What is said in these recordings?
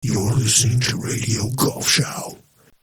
You're listening to Radio Golf Show.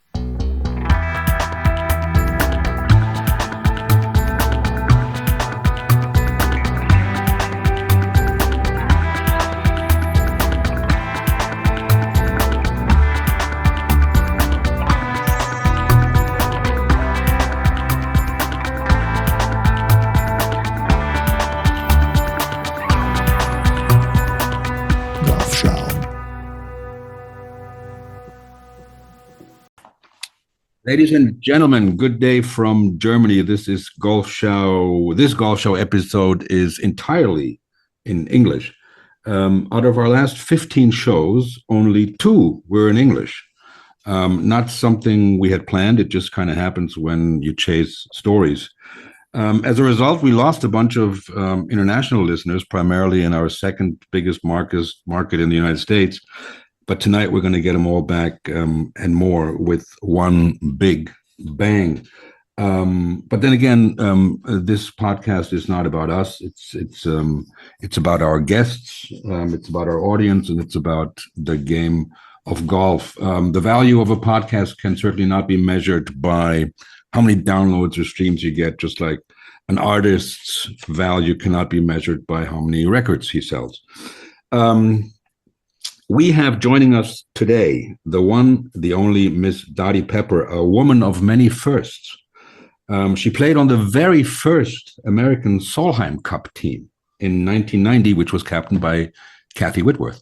Ladies and gentlemen, good day from Germany. This is Golf Show. This Golf Show episode is entirely in English. Out of our last 15 shows, only 2 were in English. Not something we had planned. It just kind of happens when you chase stories. As a result, we lost a bunch of international listeners, primarily in our second biggest market in the United States. But tonight we're going to get them all back and more with one big bang. But then again, this podcast is not about us. It's about our guests. It's about our audience, and it's about the game of golf. The value of a podcast can certainly not be measured by how many downloads or streams you get. Just like an artist's value cannot be measured by how many records he sells. We have joining us today the one, the only Miss Dottie Pepper, a woman of many firsts. She played on the very first American Solheim Cup team in 1990, which was captained by Kathy Whitworth.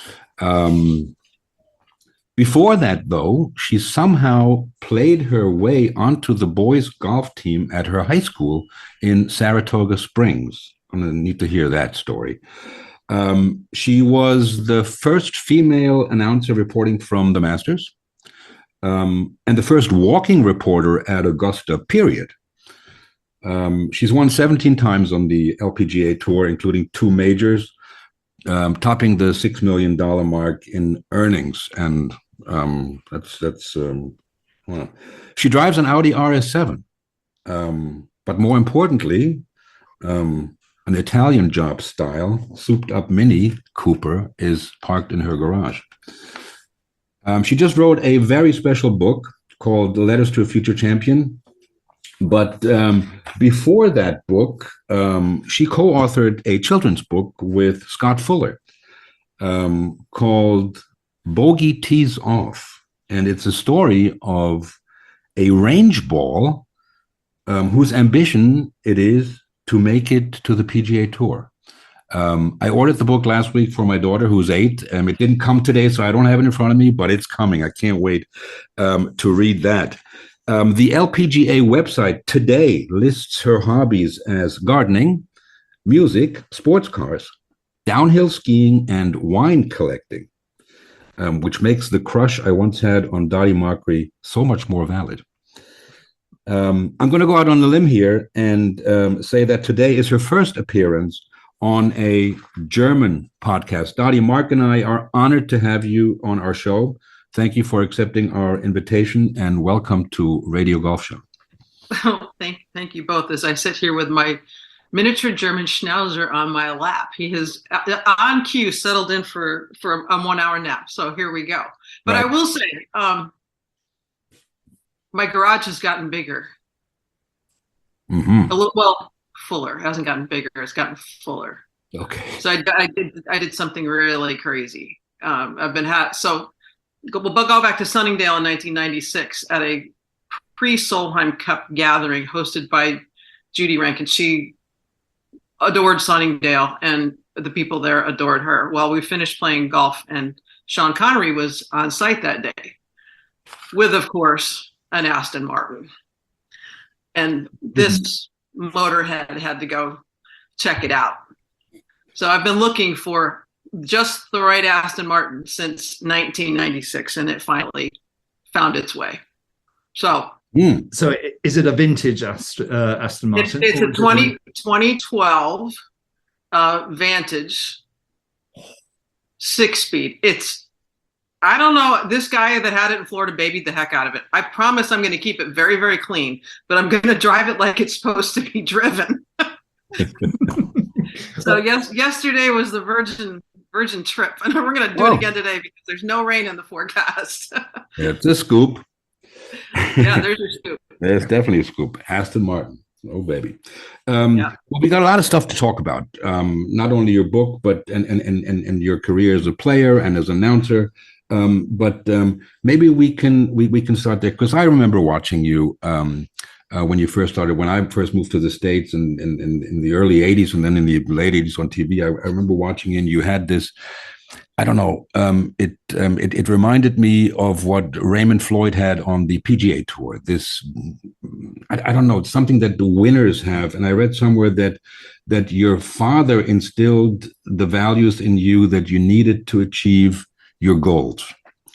Before that, though, she somehow played her way onto the boys' golf team at her high school in Saratoga Springs. I'm going to need to hear that story. She was the first female announcer reporting from the Masters, and the first walking reporter at Augusta, period. She's won 17 times on the LPGA Tour, including 2 majors, topping the $6 million mark in earnings. And well, she drives an Audi RS7. But more importantly, an Italian job style, souped-up Mini Cooper is parked in her garage. She just wrote a very special book called Letters to a Future Champion. But before that book, she co-authored a children's book with Scott Fuller called Bogey Tees Off. And it's a story of a range ball whose ambition it is to make it to the PGA Tour. I ordered the book last week for my daughter, who's 8. It didn't come today, so I don't have it in front of me, but it's coming. I can't wait to read that. The LPGA website today lists her hobbies as gardening, music, sports cars, downhill skiing, and wine collecting, which makes the crush I once had on Dottie Mockery so much more valid. I'm going to go out on a limb here and say that today is her first appearance on a German podcast. Dottie, Mark and I are honored to have you on our show. Thank you for accepting our invitation, and welcome to Radio Golf Show. Oh, thank you both. As I sit here with my miniature German Schnauzer on my lap, he has on cue settled in for a 1-hour nap. So here we go. But right. I will say, my garage has gotten bigger. Mm-hmm. A little, well, fuller. It hasn't gotten bigger. It's gotten fuller. Okay. So I did something really crazy. So we'll go back to Sunningdale in 1996 at a pre-Solheim Cup gathering hosted by Judy Rankin. She adored Sunningdale, and the people there adored her. Well, we finished playing golf, and Sean Connery was on site that day with, of course, an Aston Martin. And this motorhead had to go check it out. So I've been looking for just the right Aston Martin since 1996, and it finally found its way. So is it a vintage Aston Martin? It's a 2012 Vantage 6-speed. I don't know. This guy that had it in Florida babied the heck out of it. I promise I'm going to keep it very, very clean, but I'm going to drive it like it's supposed to be driven. So yesterday was the Virgin Virgin trip, and we're going to do it again today because there's no rain in the forecast. Yeah, it's a scoop. Yeah, there's your scoop. There's definitely a scoop. Aston Martin. Oh, baby. Yeah. Well, we got a lot of stuff to talk about. Not only your book, but and your career as a player and as an announcer. But maybe we can start there, because I remember watching you when you first started. When I first moved to the States in the early '80s, and then in the late '80s on TV, I remember watching you, and you had this. I don't know. It reminded me of what Raymond Floyd had on the PGA Tour. This, I don't know. It's something that the winners have. And I read somewhere that your father instilled the values in you that you needed to achieve your goals.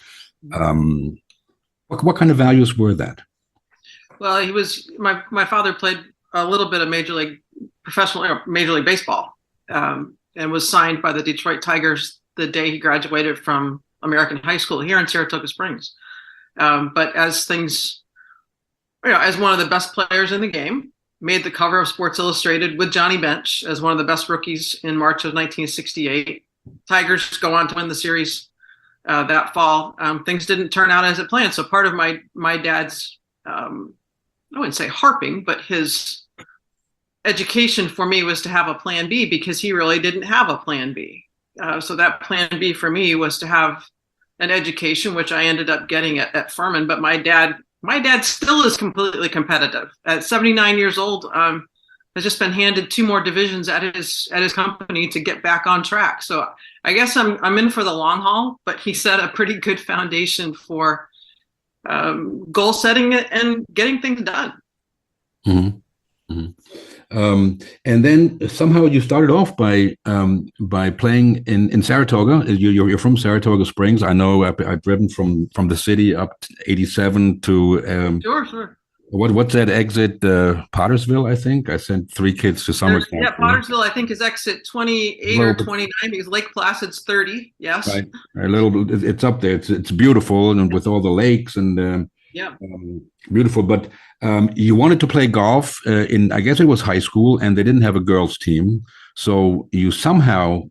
What kind of values were that? Well, he was my father played a little bit of Major League Baseball, and was signed by the Detroit Tigers the day he graduated from American High School here in Saratoga Springs. But as things, as one of the best players in the game, made the cover of Sports Illustrated with Johnny Bench as one of the best rookies in March of 1968. Tigers go on to win the series that fall. Things didn't turn out as it planned. So part of my dad's, I wouldn't say harping, but his education for me was to have a plan B, because he really didn't have a plan B. So that plan B for me was to have an education, which I ended up getting at Furman. But my dad still is completely competitive. At 79 years old, has just been handed 2 more divisions at his company to get back on track. So I guess I'm in for the long haul. But he set a pretty good foundation for goal setting and getting things done. Mm-hmm. Mm-hmm. And then somehow you started off by playing in Saratoga. You're from Saratoga Springs. I know I've driven from the city up to 87 to Sure. What's that exit? Pottersville, I think. I sent 3 kids to summer camp. Yeah, Pottersville, I think, is exit 28 or 29, because Lake Placid's 30. Yes, right. A little. It's up there. It's beautiful, and with all the lakes and beautiful. But you wanted to play golf in, I guess it was high school, and they didn't have a girls' team. So you somehow,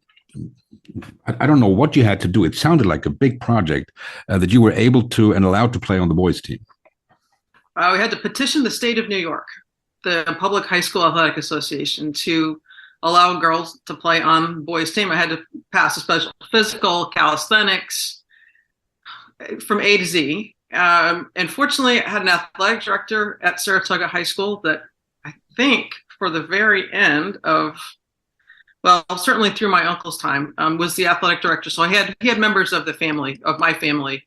I don't know what you had to do. It sounded like a big project that you were able to and allowed to play on the boys' team. We had to petition the state of New York, the Public High School Athletic Association, to allow girls to play on boys' team. I had to pass a special physical, calisthenics, from A to Z. And fortunately, I had an athletic director at Saratoga High School that I think for the very end of, well, certainly through my uncle's time, was the athletic director. So he had members of my family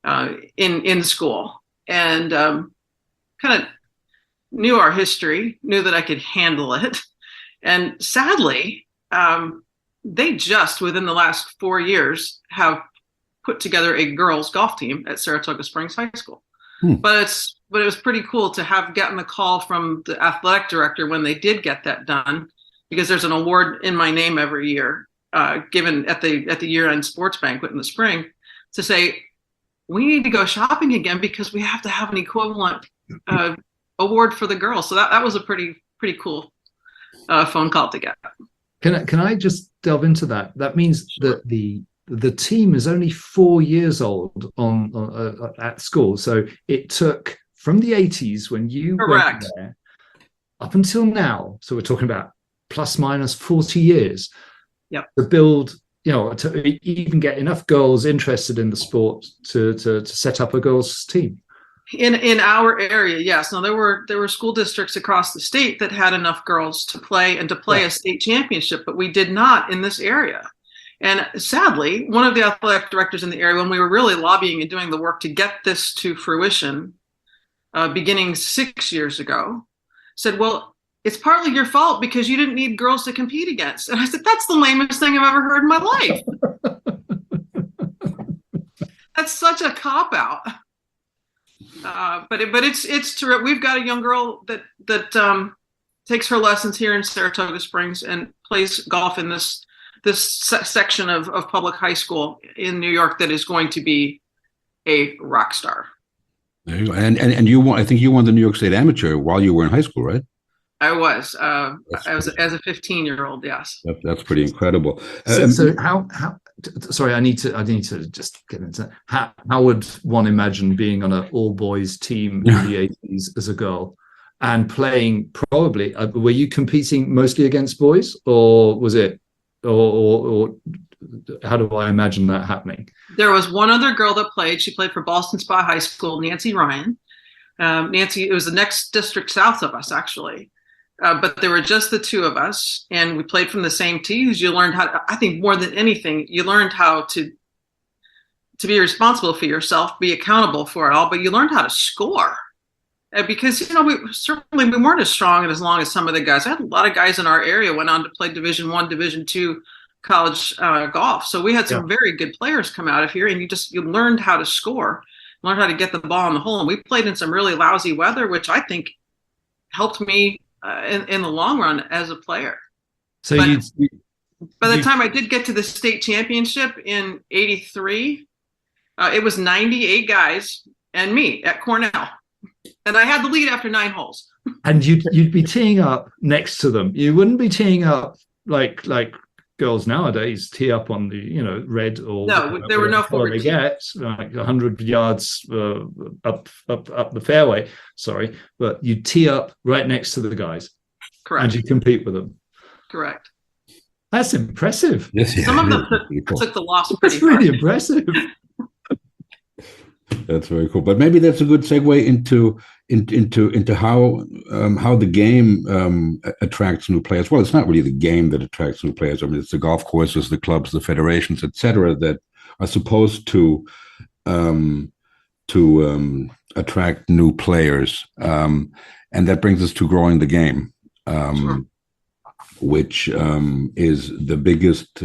in school, and kind of knew our history, knew that I could handle it. And sadly, they just within the last 4 years have put together a girls golf team at Saratoga Springs High School. But it was pretty cool to have gotten the call from the athletic director when they did get that done, because there's an award in my name every year, given at the year-end sports banquet in the spring, to say we need to go shopping again because we have to have an equivalent award for the girls. So that was a pretty cool phone call to get. Can I just delve into that? That means that the team is only 4 years old on at school. So it took from the 80s when you went there up until now. So we're talking about plus minus 40 years. Yep. To build, to even get enough girls interested in the sport to set up a girls team. In our area, yes. Now there were school districts across the state that had enough girls to play a state championship, but we did not in this area. And sadly, one of the athletic directors in the area, when we were really lobbying and doing the work to get this to fruition, beginning 6 years ago, said, "Well, it's partly your fault because you didn't need girls to compete against." And I said, "That's the lamest thing I've ever heard in my life." That's such a cop-out. But it's terrific. We've got a young girl that takes her lessons here in Saratoga Springs and plays golf in this section of public high school in New York that is going to be a rock star. There you go. And you won. I think you won the New York State Amateur while you were in high school, right? I was. I was as a 15-year-old. Yes. That's pretty incredible. So how sorry, I need to just get into how would one imagine being on an all boys team in the 80s as a girl and playing probably, were you competing mostly against boys, or was it, or how do I imagine that happening? There was one other girl that played. She played for Ballston Spa High School, Nancy Ryan. Nancy, it was the next district south of us, actually. But there were just the two of us, and we played from the same tees. You learned how to, I think more than anything, you learned how to be responsible for yourself, be accountable for it all, but you learned how to score. Because, we weren't as strong and as long as some of the guys. I had a lot of guys in our area went on to play Division I, Division II college golf. So we had some very good players come out of here, and you learned how to score, learned how to get the ball in the hole. And we played in some really lousy weather, which I think helped me in the long run as a player. So by the time I did get to the state championship in '83, it was 98 guys and me at Cornell, and I had the lead after 9 holes. And you'd be teeing up next to them. You wouldn't be teeing up like girls nowadays tee up on the red or there were no forward. They get like 100 yards up the fairway. Sorry, but you tee up right next to the guys. Correct. And you compete with them. Correct. That's impressive. Yes, Some of them took the loss pretty That's really impressive. That's very cool. But maybe that's a good segue into how the game attracts new players. Well, it's not really the game that attracts new players. I mean, it's the golf courses, the clubs, the federations, etc., that are supposed to attract new players, and that brings us to growing the game, Sure. which is the biggest.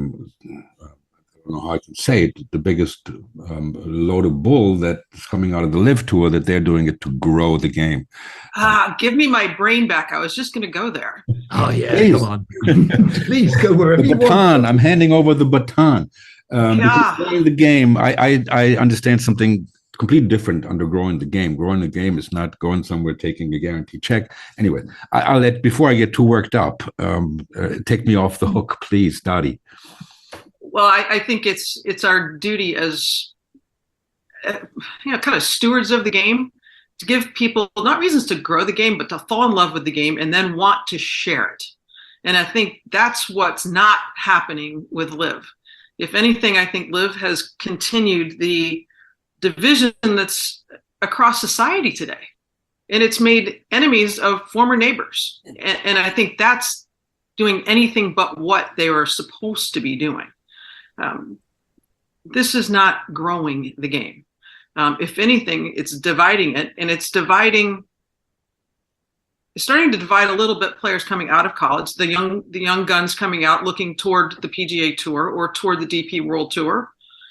I don't know how I can say it, the biggest load of bull that's coming out of the LIV Tour, that they're doing it to grow the game. Give me my brain back. I was just going to go there. Oh yeah, Please. come on. Please go wherever The you baton. want. I'm handing over the baton. Because growing the game, I understand something completely different under growing the game. Growing the game is not going somewhere, taking a guaranteed check. Anyway, I'll let, before I get too worked up, take me off the hook, please, Dottie. Well, I think it's our duty as kind of stewards of the game to give people not reasons to grow the game, but to fall in love with the game and then want to share it. And I think that's what's not happening with LIV. If anything, I think LIV has continued the division that's across society today, and it's made enemies of former neighbors. And I think that's doing anything but what they were supposed to be doing. This is not growing the game. If anything, it's dividing it, and it's starting to divide a little bit players coming out of college, the young guns coming out looking toward the PGA Tour or toward the DP World Tour.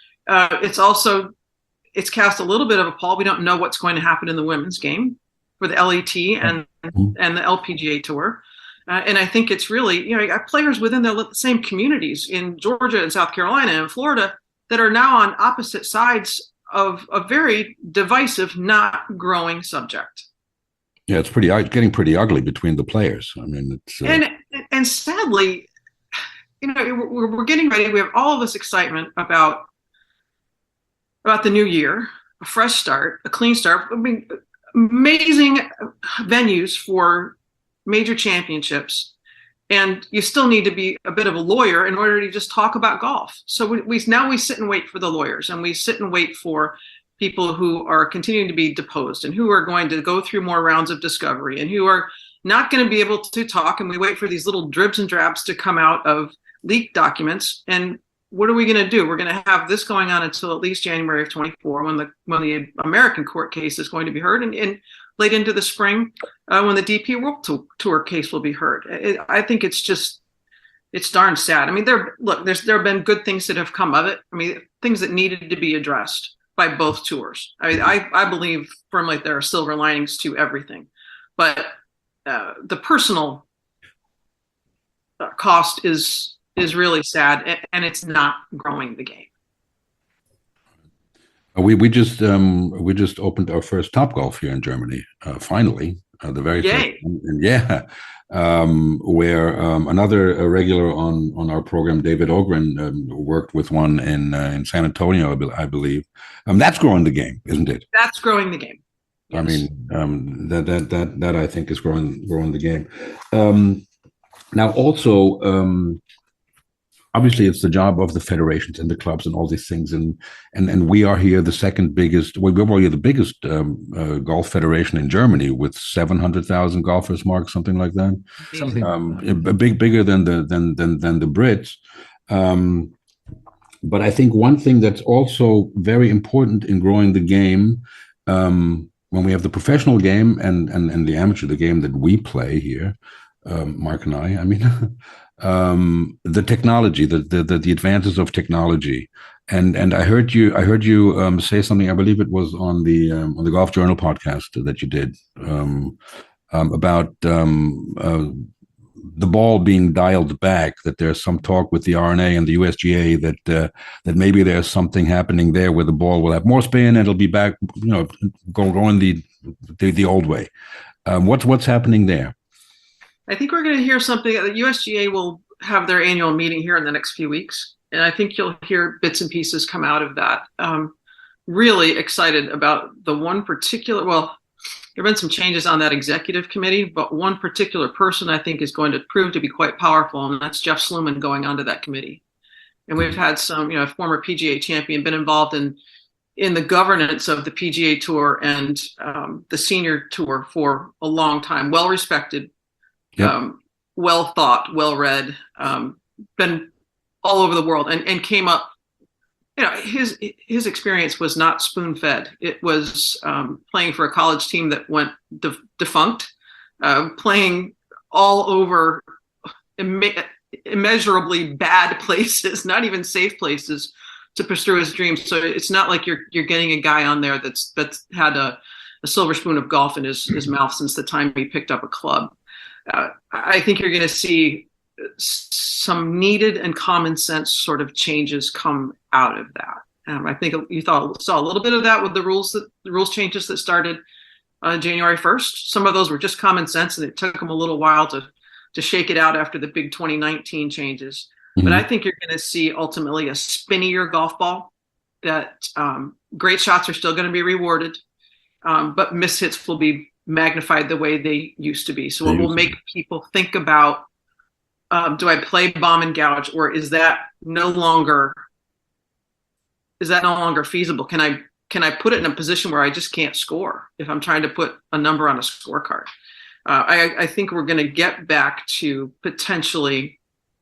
It's cast a little bit of a pall. We don't know what's going to happen in the women's game for the LET and the LPGA Tour. And I think it's really, you got players within the same communities in Georgia and South Carolina and Florida that are now on opposite sides of a very divisive, not growing subject. Yeah, it's getting pretty ugly between the players. I mean, it's and sadly, we're getting ready. We have all of this excitement about the new year, a fresh start, a clean start. I mean, amazing venues for major championships, and you still need to be a bit of a lawyer in order to just talk about golf. So we sit and wait for the lawyers, and we sit and wait for people who are continuing to be deposed and who are going to go through more rounds of discovery and who are not going to be able to talk. And we wait for these little dribs and drabs to come out of leaked documents. And what are we going to do? We're going to have this going on until at least January of 24, when the American court case is going to be heard, and late into the spring when the DP World Tour case will be heard. I think it's darn sad. I mean, there have been good things that have come of it. I mean, things that needed to be addressed by both tours. I mean, I believe firmly there are silver linings to everything, but the personal cost is really sad, and it's not growing the game. We just opened our first Topgolf here in Germany, finally. the very first Yay. one. And yeah, where another regular on our program, David Ogren, worked with one in San Antonio, I believe. That's growing the game, isn't it? That's growing the game. Yes. I mean, that I think is growing the game. Now, also, obviously, it's the job of the federations and the clubs and all these things, and we are here the second biggest. We're probably the biggest golf federation in Germany with 700,000 golfers, Mark, something like that. Something bigger than the Brits. But I think one thing that's also very important in growing the game, when we have the professional game and the amateur, the game that we play here, Mark and I mean. The technology, the advances of technology, and I heard you say something. I believe it was on the Golf Journal podcast that you did about the ball being dialed back. That there's some talk with the RNA and the USGA that maybe there's something happening there where the ball will have more spin and it'll be back, going the old way. What's happening there? I think we're going to hear something. The USGA will have their annual meeting here in the next few weeks, and I think you'll hear bits and pieces come out of that. Really excited about the one particular. Well, there have been some changes on that executive committee, but one particular person I think is going to prove to be quite powerful, and that's Jeff Sluman going onto that committee. And we've had some, former PGA champion, been involved in the governance of the PGA Tour and the Senior Tour for a long time, well respected. Yep. Well thought, well read, been all over the world, and came up. His experience was not spoon fed. It was playing for a college team that went defunct, playing all over immeasurably bad places, not even safe places, to pursue his dreams. So it's not like you're getting a guy on there that's had a silver spoon of golf in his mouth since the time he picked up a club. I think you're going to see some needed and common sense sort of changes come out of that. I think you saw a little bit of that with the rules changes that started January 1st. Some of those were just common sense, and it took them a little while to shake it out after the big 2019 changes. Mm-hmm. But I think you're going to see ultimately a spinnier golf ball. That great shots are still going to be rewarded, but miss hits will be magnified the way they used to be. So it will make people think about, do I play bomb and gouge, or is that no longer feasible? Can I put it in a position where I just can't score if I'm trying to put a number on a scorecard? I think we're going to get back to potentially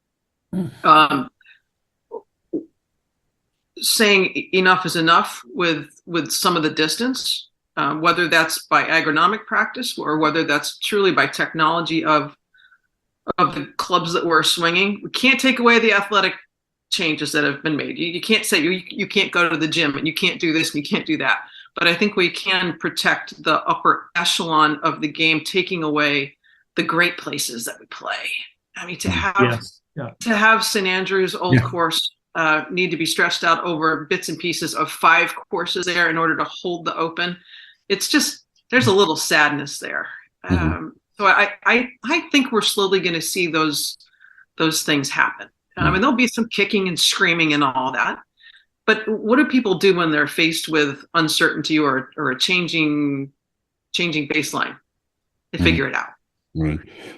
saying enough is enough with some of the distance. Whether that's by agronomic practice or whether that's truly by technology of the clubs that we're swinging. We can't take away the athletic changes that have been made. You can't say you can't go to the gym and you can't do this and you can't do that. But I think we can protect the upper echelon of the game, taking away the great places that we play. I mean, to have St. Andrews Old Course need to be stretched out over bits and pieces of 5 courses there in order to hold the Open. It's just, there's a little sadness there. Mm-hmm. So I think we're slowly going to see those things happen. I mean, there'll be some kicking and screaming and all that. But what do people do when they're faced with uncertainty or a changing baseline? They figure it out. Right.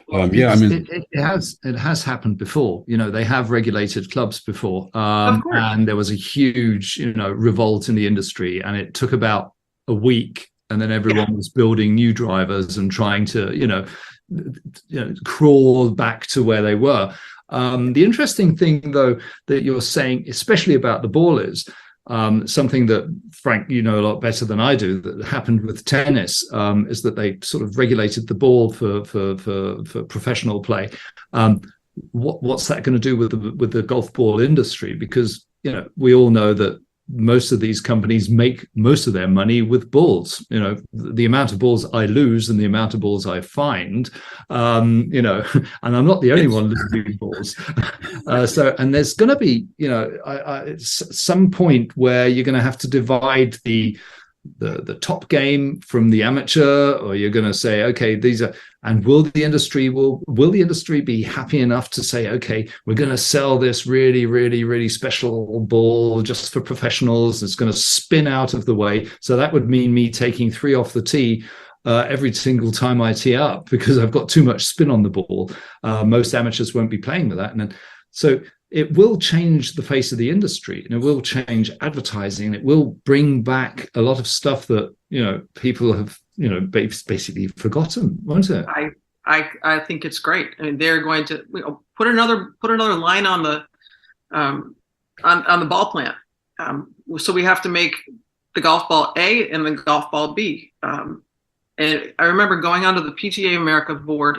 It has happened before. They have regulated clubs before, and there was a huge revolt in the industry, and it took about a week, and then everyone was building new drivers and trying to crawl back to where they were. The interesting thing, though, that you're saying, especially about the ball, is something that, Frank, a lot better than I do, that happened with tennis, is that they sort of regulated the ball for professional play. What's that going to do with the golf ball industry? Because we all know that most of these companies make most of their money with balls. The amount of balls I lose and the amount of balls I find, and I'm not the only one losing balls. And there's going to be, some point where you're going to have to divide the the top game from the amateur, or you're going to say, okay, these are, and will the industry be happy enough to say, okay, we're going to sell this really, really, really special ball just for professionals. It's going to spin out of the way. So that would mean me taking 3 off the tee every single time I tee up because I've got too much spin on the ball. Most amateurs won't be playing with that. And then, so it will change the face of the industry, and it will change advertising. And it will bring back a lot of stuff that, people have, basically forgotten, won't it? I think it's great. I mean, they're going to put another line on the on the ball plant. So we have to make the golf ball A and the golf ball B. And I remember going onto the PGA America board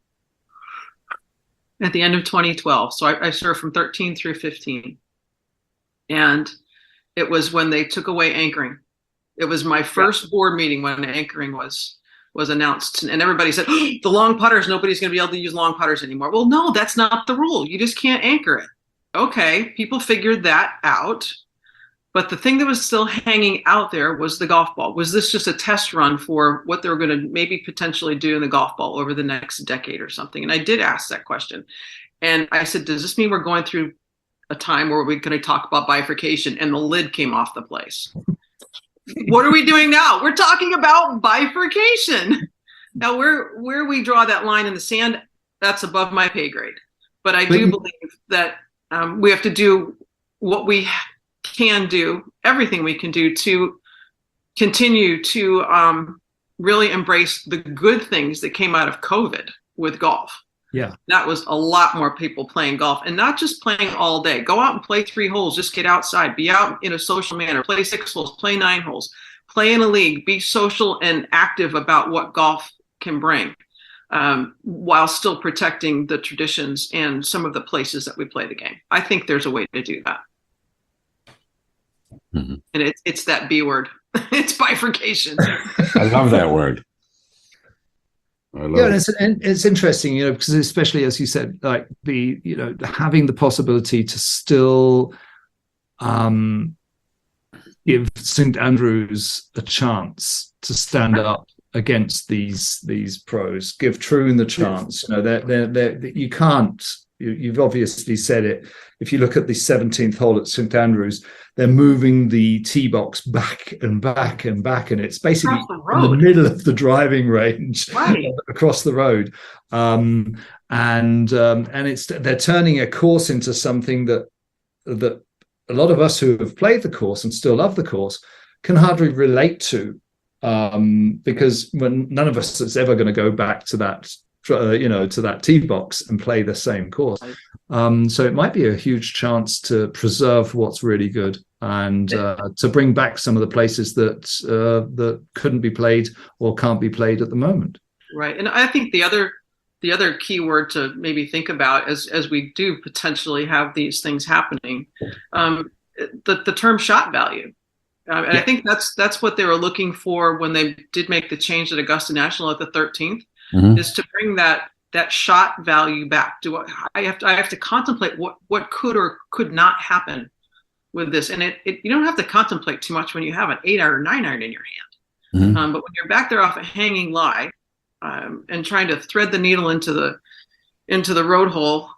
at the end of 2012. So I served from 13 through 15. And it was when they took away anchoring. It was my first board meeting when anchoring was announced. And everybody said, oh, the long putters, nobody's going to be able to use long putters anymore. Well, no, that's not the rule. You just can't anchor it. Okay, people figured that out. But the thing that was still hanging out there was the golf ball. Was this just a test run for what they were going to maybe potentially do in the golf ball over the next decade or something? And I did ask that question. And I said, does this mean we're going through a time where we're going to talk about bifurcation? And the lid came off the place. What are we doing now? We're talking about bifurcation. Now, where we draw that line in the sand, that's above my pay grade. But I do believe that we have to do what we can do, everything we can do to continue to really embrace the good things that came out of COVID with golf. Yeah. That was a lot more people playing golf, and not just playing all day. Go out and play 3 holes, just get outside, be out in a social manner, play 6 holes, play 9 holes, play in a league, be social and active about what golf can bring, while still protecting the traditions and some of the places that we play the game. I think there's a way to do that. Mm-hmm. And it's that B word. It's bifurcation. I love that word. And it's interesting, because especially as you said, like having the possibility to still give St Andrews a chance to stand up against these pros, give Troon the chance. You can't. You've obviously said it. If you look at the 17th hole at St Andrews, they're moving the tee box back and back and back, and it's basically in the middle of the driving range, right, across the road. And it's they're turning a course into something that a lot of us who have played the course and still love the course can hardly relate to, because when none of us is ever going to go back to that. To that tee box and play the same course. So it might be a huge chance to preserve what's really good and to bring back some of the places that couldn't be played or can't be played at the moment. Right. And I think the other key word to maybe think about as we do potentially have these things happening, the term shot value. And I think that's what they were looking for when they did make the change at Augusta National at the 13th. Mm-hmm. Is to bring that shot value back. I have to contemplate what could or could not happen with this, and you don't have to contemplate too much when you have an 8-iron or 9-iron in your hand. Mm-hmm. But when you're back there off a hanging lie, and trying to thread the needle into the road hole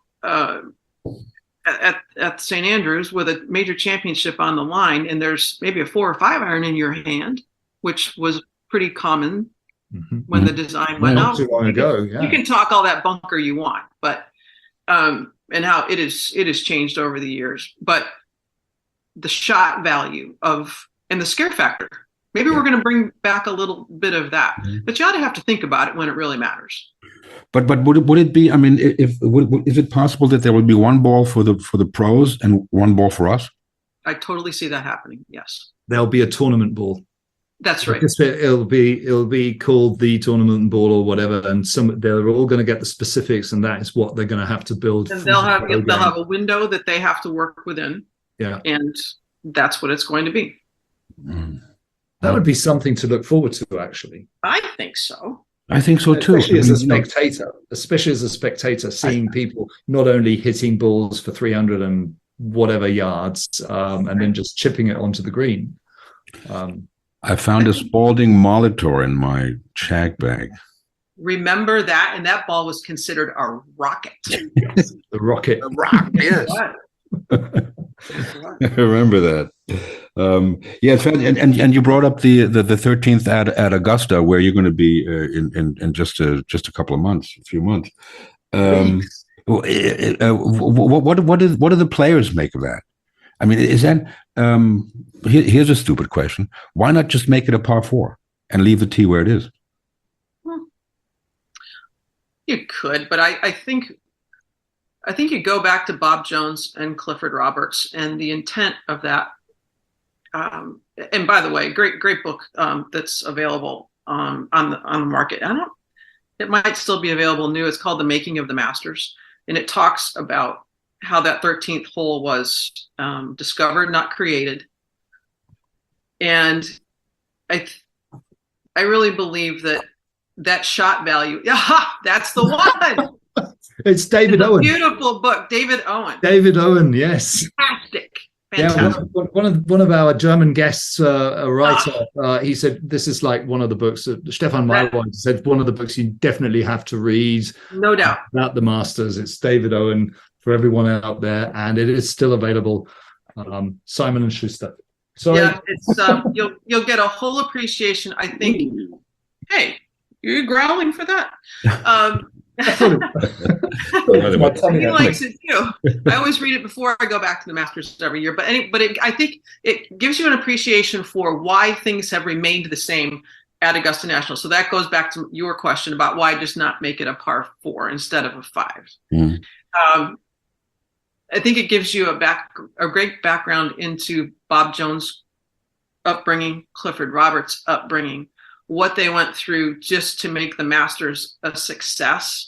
at St Andrews with a major championship on the line, and there's maybe a 4 or 5-iron in your hand, which was pretty common. Mm-hmm. When the design went out, too long ago, yeah. You can talk all that bunker you want, but and how it is changed over the years. But the shot value and the scare factor, maybe we're going to bring back a little bit of that. Mm-hmm. But you ought to have to think about it when it really matters. But would it be? I mean, is it possible that there will be one ball for the pros and one ball for us? I totally see that happening. Yes, there'll be a tournament ball. That's right. It'll be called the tournament ball or whatever, and they're all going to get the specifics, and that is what they're going to have to build. And they'll have a window that they have to work within. Yeah, and that's what it's going to be. That would be something to look forward to, actually. I think so. I think so too. Especially as a spectator, seeing people not only hitting balls for 300 and whatever yards, and then just chipping it onto the green. I found a Spalding Molitor in my shag bag. Remember that, and that ball was considered a rocket. The rocket. The rock, yes. I remember that. Yes, and you brought up the 13th at Augusta, where you're going to be in just a couple of months, a few months. What do the players make of that? I mean, is that here's a stupid question: why not just make it a par 4 and leave the tee where it is? You could, but I think you go back to Bob Jones and Clifford Roberts and the intent of that. And by the way, great book that's available on the market. It might still be available new. It's called The Making of the Masters, and it talks about how that 13th hole was discovered, not created. And I really believe that shot value. Yeah, that's the one. It's David Owen. Beautiful book, David Owen. David Owen, yes. Fantastic. Yeah, one of our German guests, a writer, he said this is like one of the books that Stefan Maywald said, one of the books you definitely have to read. No doubt. About the Masters. It's David Owen for everyone out there, and it is still available. Simon and Schuster. Sorry. Yeah, it's you'll get a whole appreciation. I think. Hey, you're growling for that. He likes it too. I always read it before I go back to the Masters every year. I think it gives you an appreciation for why things have remained the same at Augusta National. So that goes back to your question about why just not make it a par 4 instead of a 5. Mm. I think it gives you a great background into Bob Jones' upbringing, Clifford Roberts' upbringing, what they went through just to make the Masters a success.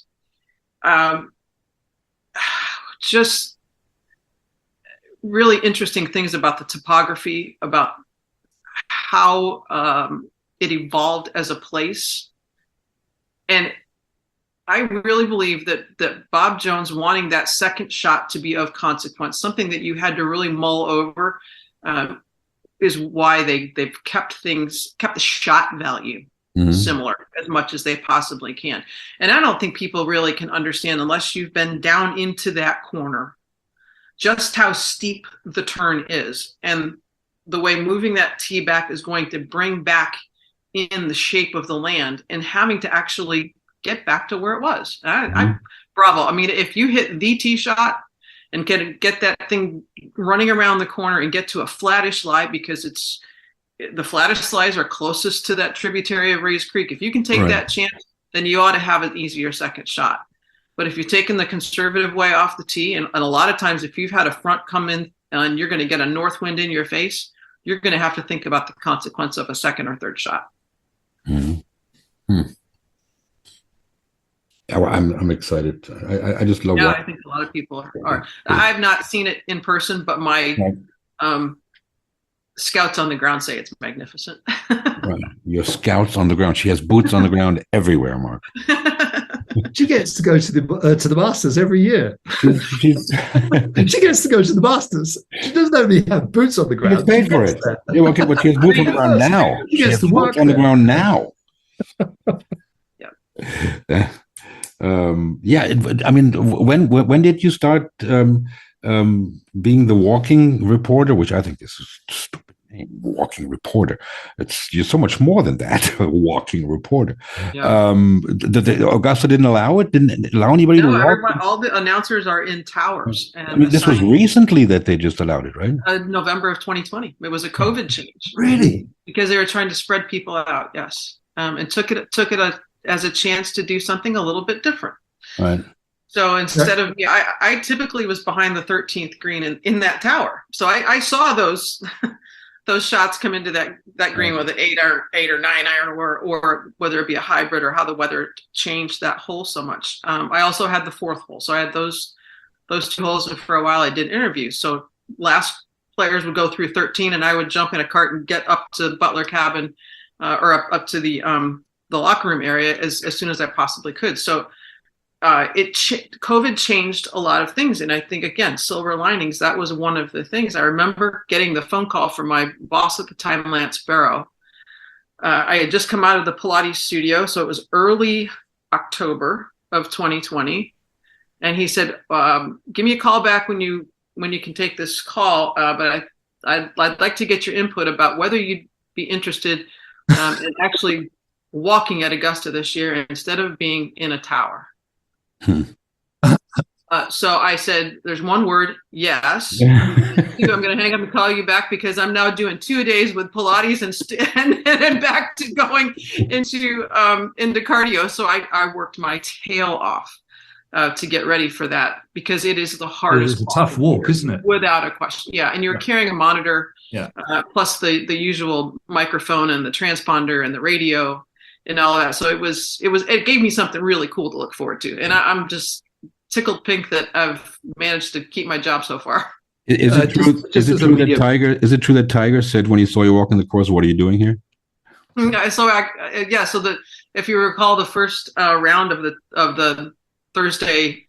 Just really interesting things about the topography, about how it evolved as a place. And I really believe that Bob Jones wanting that second shot to be of consequence, something that you had to really mull over, is why they've kept the shot value similar as much as they possibly can. And I don't think people really can understand, unless you've been down into that corner, just how steep the turn is and the way moving that tee back is going to bring back in the shape of the land and having to actually get back to where it was. Bravo. I mean, if you hit the tee shot and get that thing running around the corner and get to a flattish lie, because the flattest lies are closest to that tributary of Rays Creek. If you can take that chance, then you ought to have an easier second shot. But if you're taking the conservative way off the tee, and a lot of times if you've had a front come in and you're going to get a north wind in your face, you're going to have to think about the consequence of a second or third shot. I'm excited. I just love. Yeah, I think a lot of people are. I've not seen it in person, but my scouts on the ground say it's magnificent. Right. Your scouts on the ground. She has boots on the ground everywhere, Mark. She gets to go to the Masters every year. She gets to go to the Masters. She doesn't only have boots on the ground. She gets paid for it. Yeah, okay, but she has boots on the ground now. She gets to work on the ground now. Yeah. I mean, when did you start being the walking reporter, which I think is a stupid name, walking reporter. You're so much more than that, a walking reporter. Yeah. Augusta didn't allow it? Didn't allow anybody to walk? All the announcers are in towers. And I mean, this was recently that they just allowed it, right? November of 2020. It was a COVID change. Really? Because they were trying to spread people out, yes. And took it as a chance to do something a little bit different. Right. So instead of, I typically was behind the 13th green in that tower. So I saw those shots come into that green with an 8 or 9 iron, or whether it be a hybrid or how the weather changed that hole so much. I also had the 4th hole. So I had those 2 holes, and for a while I did interviews. So last players would go through 13 and I would jump in a cart and get up to Butler Cabin or up to the locker room area as soon as I possibly could. So COVID changed a lot of things. And I think, again, silver linings, that was one of the things. I remember getting the phone call from my boss at the time, Lance Barrow, I had just come out of the Pilates studio, so it was early October of 2020, and he said, "Give me a call back when you can take this call, but I'd like to get your input about whether you'd be interested in actually walking at Augusta this year instead of being in a tower." So I said, "There's one word, yes." I'm going to hang up and call you back because I'm now doing 2 days with Pilates and back to going into cardio. So I worked my tail off to get ready for that because it is the hardest. It's a tough walk, isn't it? Without a question. Yeah. And you're carrying a monitor, yeah, plus the usual microphone and the transponder and the radio and all that. So it gave me something really cool to look forward to. And I'm just tickled pink that I've managed to keep my job so far. Is it true? Is it true that Tiger? Is it true that Tiger said when he saw you walking the course, "What are you doing here?" So if you recall, the first round of the Thursday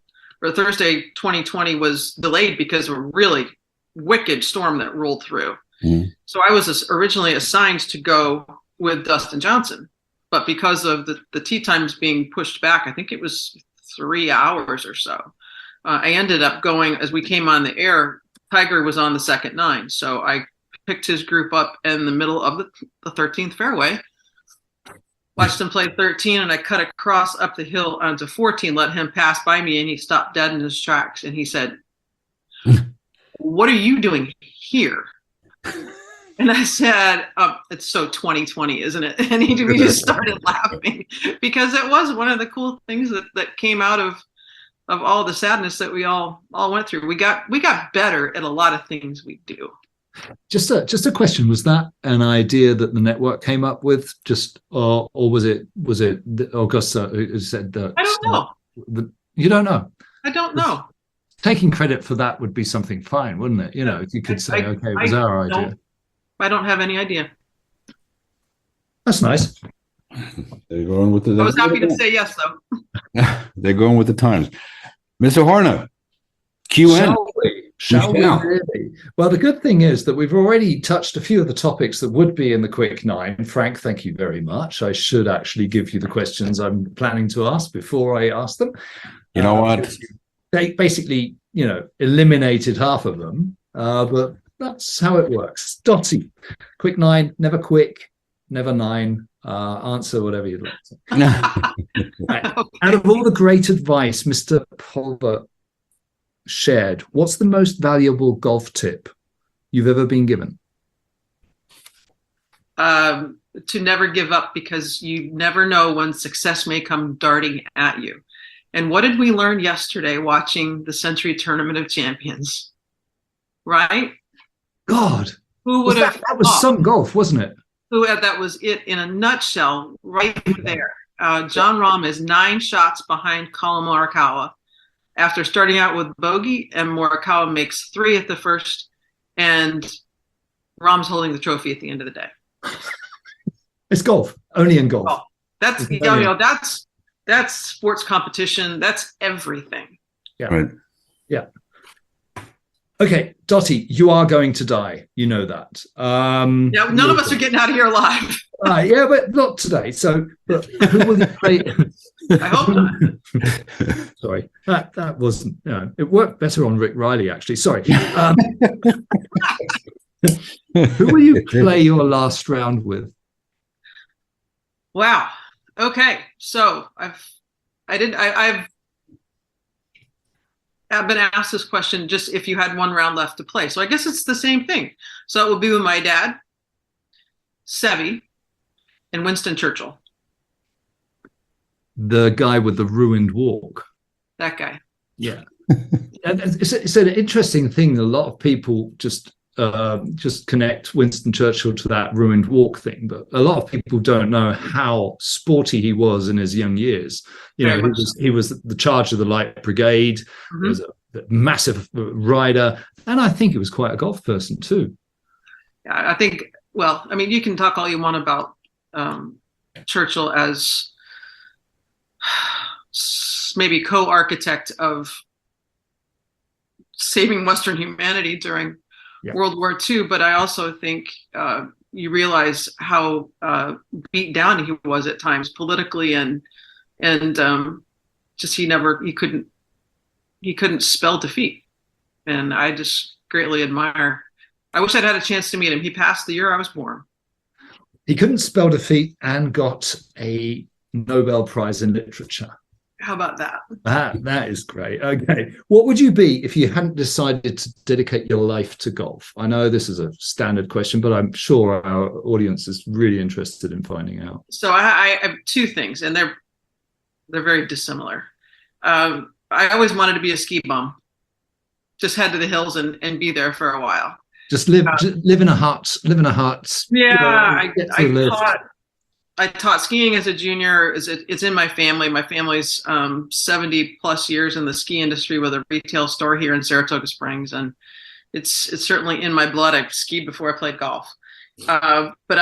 2020 was delayed because of a really wicked storm that rolled through. Mm-hmm. So I was originally assigned to go with Dustin Johnson, but because of the tee times being pushed back, I think it was 3 hours or so. I ended up going as we came on the air. Tiger was on the second 9, so I picked his group up in the middle of the 13th fairway. Watched him play 13, and I cut across up the hill onto 14, let him pass by me, and he stopped dead in his tracks. And he said, "What are you doing here?" And I said, "It's so 2020, isn't it?" And we just started laughing because it was one of the cool things that came out of all the sadness that we all went through. We got better at a lot of things we do. Just a question: was that an idea that the network came up with, or was it Augusta who said that? I don't know. You don't know. I don't know. Taking credit for that would be something fine, wouldn't it? You know, you could say, "Okay, it was our idea." I don't have any idea. That's nice. They're going with the. I was happy to say yes, though. They're going with the times. Mr. Horner, QN. Shall we really? Well, the good thing is that we've already touched a few of the topics that would be in the quick 9. Frank, thank you very much. I should actually give you the questions I'm planning to ask before I ask them. You know what? They basically, eliminated half of them, but that's how it works. Dottie, quick 9, never quick, never 9. Answer whatever you'd like to. Right. Out of all the great advice Mr. Pulver shared, what's the most valuable golf tip you've ever been given? To never give up, because you never know when success may come darting at you. And what did we learn yesterday watching the Century Tournament of Champions? Right? God, who would have? That was some golf, wasn't it? That was it in a nutshell, right there. Jon Rahm is 9 shots behind Collin Morikawa after starting out with bogey, and Morikawa makes 3 at the first, and Rahm's holding the trophy at the end of the day. It's golf, only in golf. Oh, that's sports competition. That's everything. Yeah. Right. Yeah. Okay, Dottie, you are going to die. You know that. Yeah, none of us are getting out of here alive. Yeah, but not today. So, who will you play? I hope not. Sorry, that wasn't. It worked better on Rick Riley, actually. Sorry. Who will you play your last round with? Wow. Okay, so I've been asked this question just if you had one round left to play. So I guess it's the same thing. So it will be with my dad, Seve, and Winston Churchill. The guy with the ruined walk. That guy. Yeah. It's an interesting thing. A lot of people just connect Winston Churchill to that ruined walk thing, but a lot of people don't know how sporty he was in his young years. He was the charge of the Light Brigade. Mm-hmm. He was a massive rider, and I think he was quite a golf person too. Yeah, I think. Well, I mean, you can talk all you want about Churchill as maybe co-architect of saving Western humanity during World War II, but I also think you realize how beat down he was at times politically, and just he couldn't spell defeat. And I just greatly admire. I wish I'd had a chance to meet him. He passed the year I was born. He couldn't spell defeat and got a Nobel Prize in Literature. How about that? That is great. Okay. What would you be if you hadn't decided to dedicate your life to golf? I know this is a standard question, but I'm sure our audience is really interested in finding out. So I have two things, and they're very dissimilar. I always wanted to be a ski bum. Just head to the hills and be there for a while. Just live in a hut. Yeah, I taught skiing as a junior. It's in my family. My family's 70 plus years in the ski industry with a retail store here in Saratoga Springs, and it's certainly in my blood. I skied before I played golf, but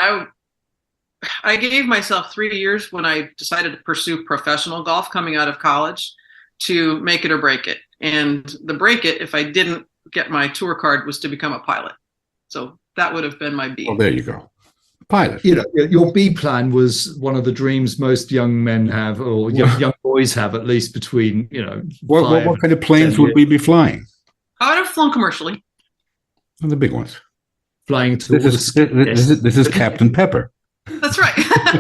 I gave myself 3 years when I decided to pursue professional golf coming out of college to make it or break it. And the break it, if I didn't get my tour card, was to become a pilot. So that would have been my B. Well, there you go. Pilot. You know, your B plan was one of the dreams most young men have, or young boys have, at least between, What kind of planes would we be flying? I would have flown commercially. The big ones. Flying to this is Captain Pepper. That's right.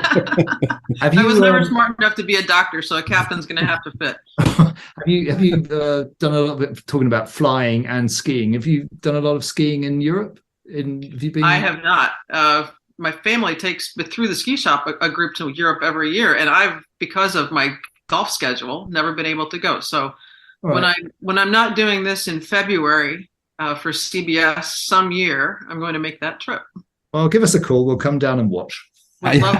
I was never smart enough to be a doctor, so a captain's going to have to fit. Have you done a little bit talking about flying and skiing? Have you done a lot of skiing in Europe? I have not. My family takes through the ski shop a group to Europe every year, and I've, because of my golf schedule, never been able to go. So when I'm not doing this in February for CBS some year, I'm going to make that trip. Well, give us a call. We'll come down and watch. I love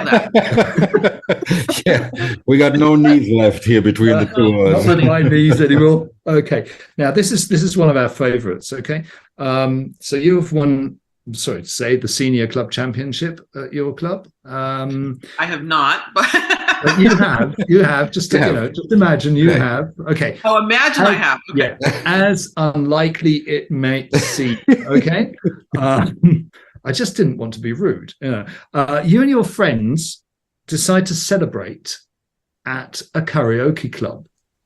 that. Yeah, we got no knees left here between the two of us. Not my knees anymore. Okay, now this is one of our favorites. Okay, so you've won. Sorry to say, the senior club championship at your club. I have not, but you have. Just imagine you have. Okay. Oh, imagine I have. Okay. Yeah, as unlikely it may seem. Okay. I just didn't want to be rude. You and your friends decide to celebrate at a karaoke club.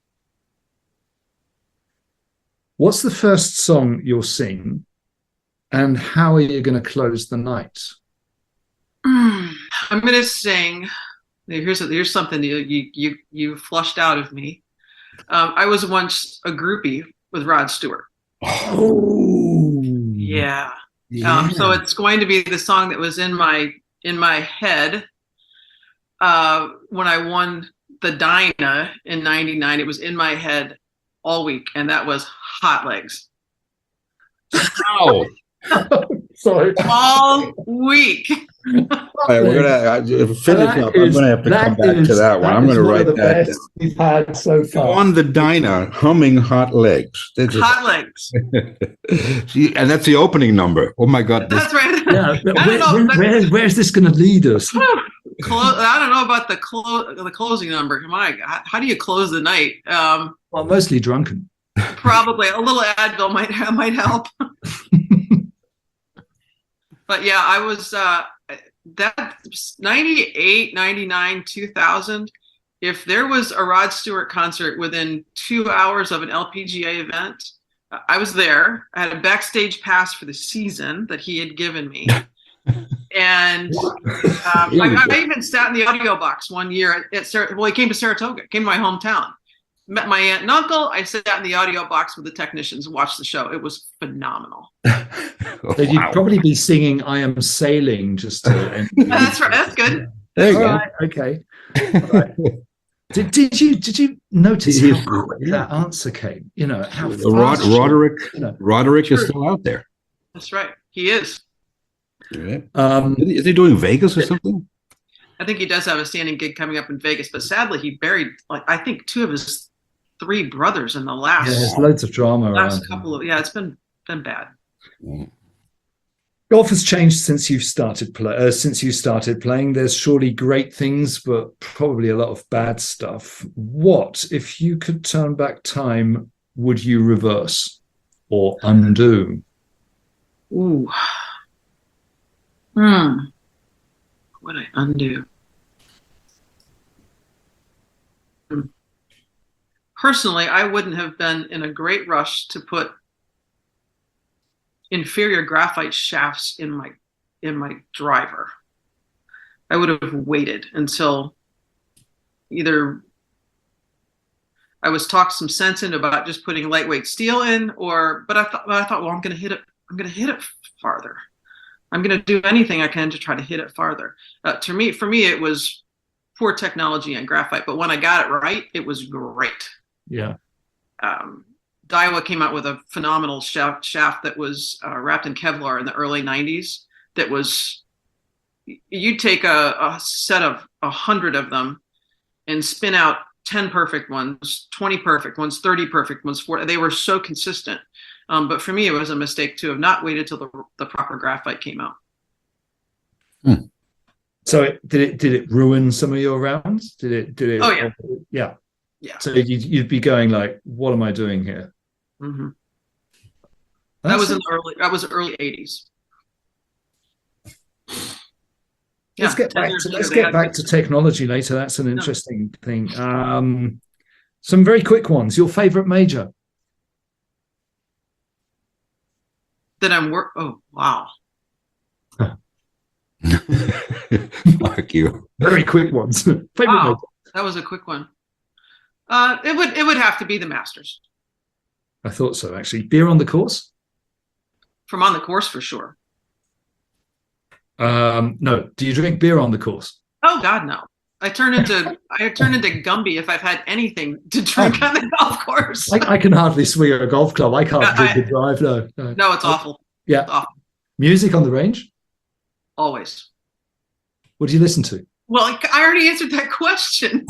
What's the first song you'll sing, and how are you going to close the night? I'm going to sing. Here's something you flushed out of me. I was once a groupie with Rod Stewart. Oh, yeah. So it's going to be the song that was in my head when I won the Dinah in '99. It was in my head all week, and that was Hot Legs. Wow. Sorry. All week. All right, we're gonna finish up. I'm gonna have to come back to that one. I'm gonna write that down. We've had so far on the Dinah, humming Hot Legs. Hot Legs. See, and that's the opening number. Oh my God! That's right. Yeah, where's this going to lead us? I don't know about the closing number. My God, how do you close the night? Well, mostly drunken. Probably a little Advil might help. But yeah, I was that 98, 99, 2000. If there was a Rod Stewart concert within 2 hours of an LPGA event, I was there. I had a backstage pass for the season that he had given me. And I even sat in the audio box one year he came to Saratoga, came to my hometown. Met my aunt and uncle. I sat in the audio box with the technicians and watched the show. It was phenomenal. So you'd probably be singing "I Am Sailing" just to. That's right. That's good. There you go. Right, okay. All right. Did you notice how quick that answer came? You know how fast Roderick is still out there. That's right. He is. Yeah. Is he doing Vegas or something? I think he does have a standing gig coming up in Vegas, but sadly he buried I think 2 of his 3 brothers in the last. Yeah, there's loads of drama. Last couple of it's been bad. Yeah. Golf has changed since you started playing. There's surely great things, but probably a lot of bad stuff. What, if you could turn back time, would you reverse or undo? Ooh. would I undo? Personally, I wouldn't have been in a great rush to put inferior graphite shafts in my driver. I would have waited until either I was talked some sense into about just putting lightweight steel in, but I thought, well, I'm going to hit it farther. I'm going to do anything I can to try to hit it farther. For me, it was poor technology and graphite, but when I got it right, it was great. Yeah. Daiwa came out with a phenomenal shaft that was wrapped in Kevlar in the early 90s. That was, you'd take a set of 100 of them and spin out 10 perfect ones, 20 perfect ones, 30 perfect ones. They were so consistent. But for me, it was a mistake to have not waited till the proper graphite came out. So did it ruin some of your rounds? Did it? Oh yeah. Yeah. Yeah. So you'd be going like, what am I doing here? Mm-hmm. That was early 80s. Let's get back to technology later. That's an interesting thing. Some very quick ones. Your favorite major? Oh wow. Fuck you. Very quick ones. Favorite major? That was a quick one. It would have to be the Masters. I thought so, actually. Beer on the course? From on the course, for sure. No. Do you drink beer on the course? Oh God, no. I turn into Gumby if I've had anything to drink on the golf course. I can hardly swing a golf club. I can't drink the drive. No, it's awful. Yeah. It's awful. Music on the range? Always. What do you listen to? Well, I already answered that question.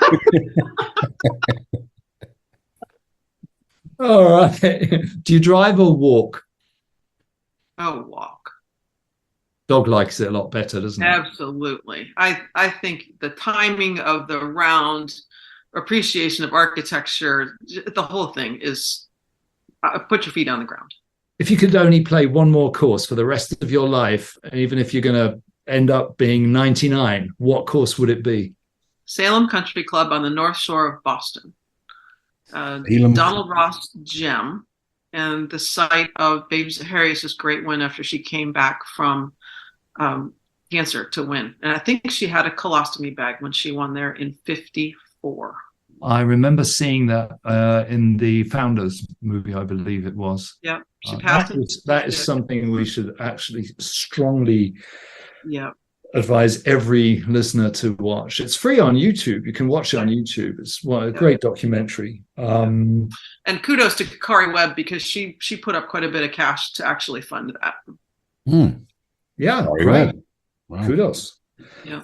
All right. Do you drive or walk? Oh, walk. Dog likes it a lot better, doesn't it? Absolutely. I think the timing of the round, appreciation of architecture, the whole thing is put your feet on the ground. If you could only play one more course for the rest of your life, even if you're going to end up being 99, what course would it be? Salem Country Club on the North Shore of Boston. Donald Ross Gem, and the site of Babe Zaharias' great win after she came back from cancer to win. And I think she had a colostomy bag when she won there in 54. I remember seeing that in the Founders movie, I believe it was. Yeah, she passed that is something we should actually strongly advise every listener to watch. It's free on YouTube. You can watch it on YouTube. It's a great documentary. And kudos to Kari Webb, because she put up quite a bit of cash to actually fund that. Yeah, great. Wow. Kudos. Yeah.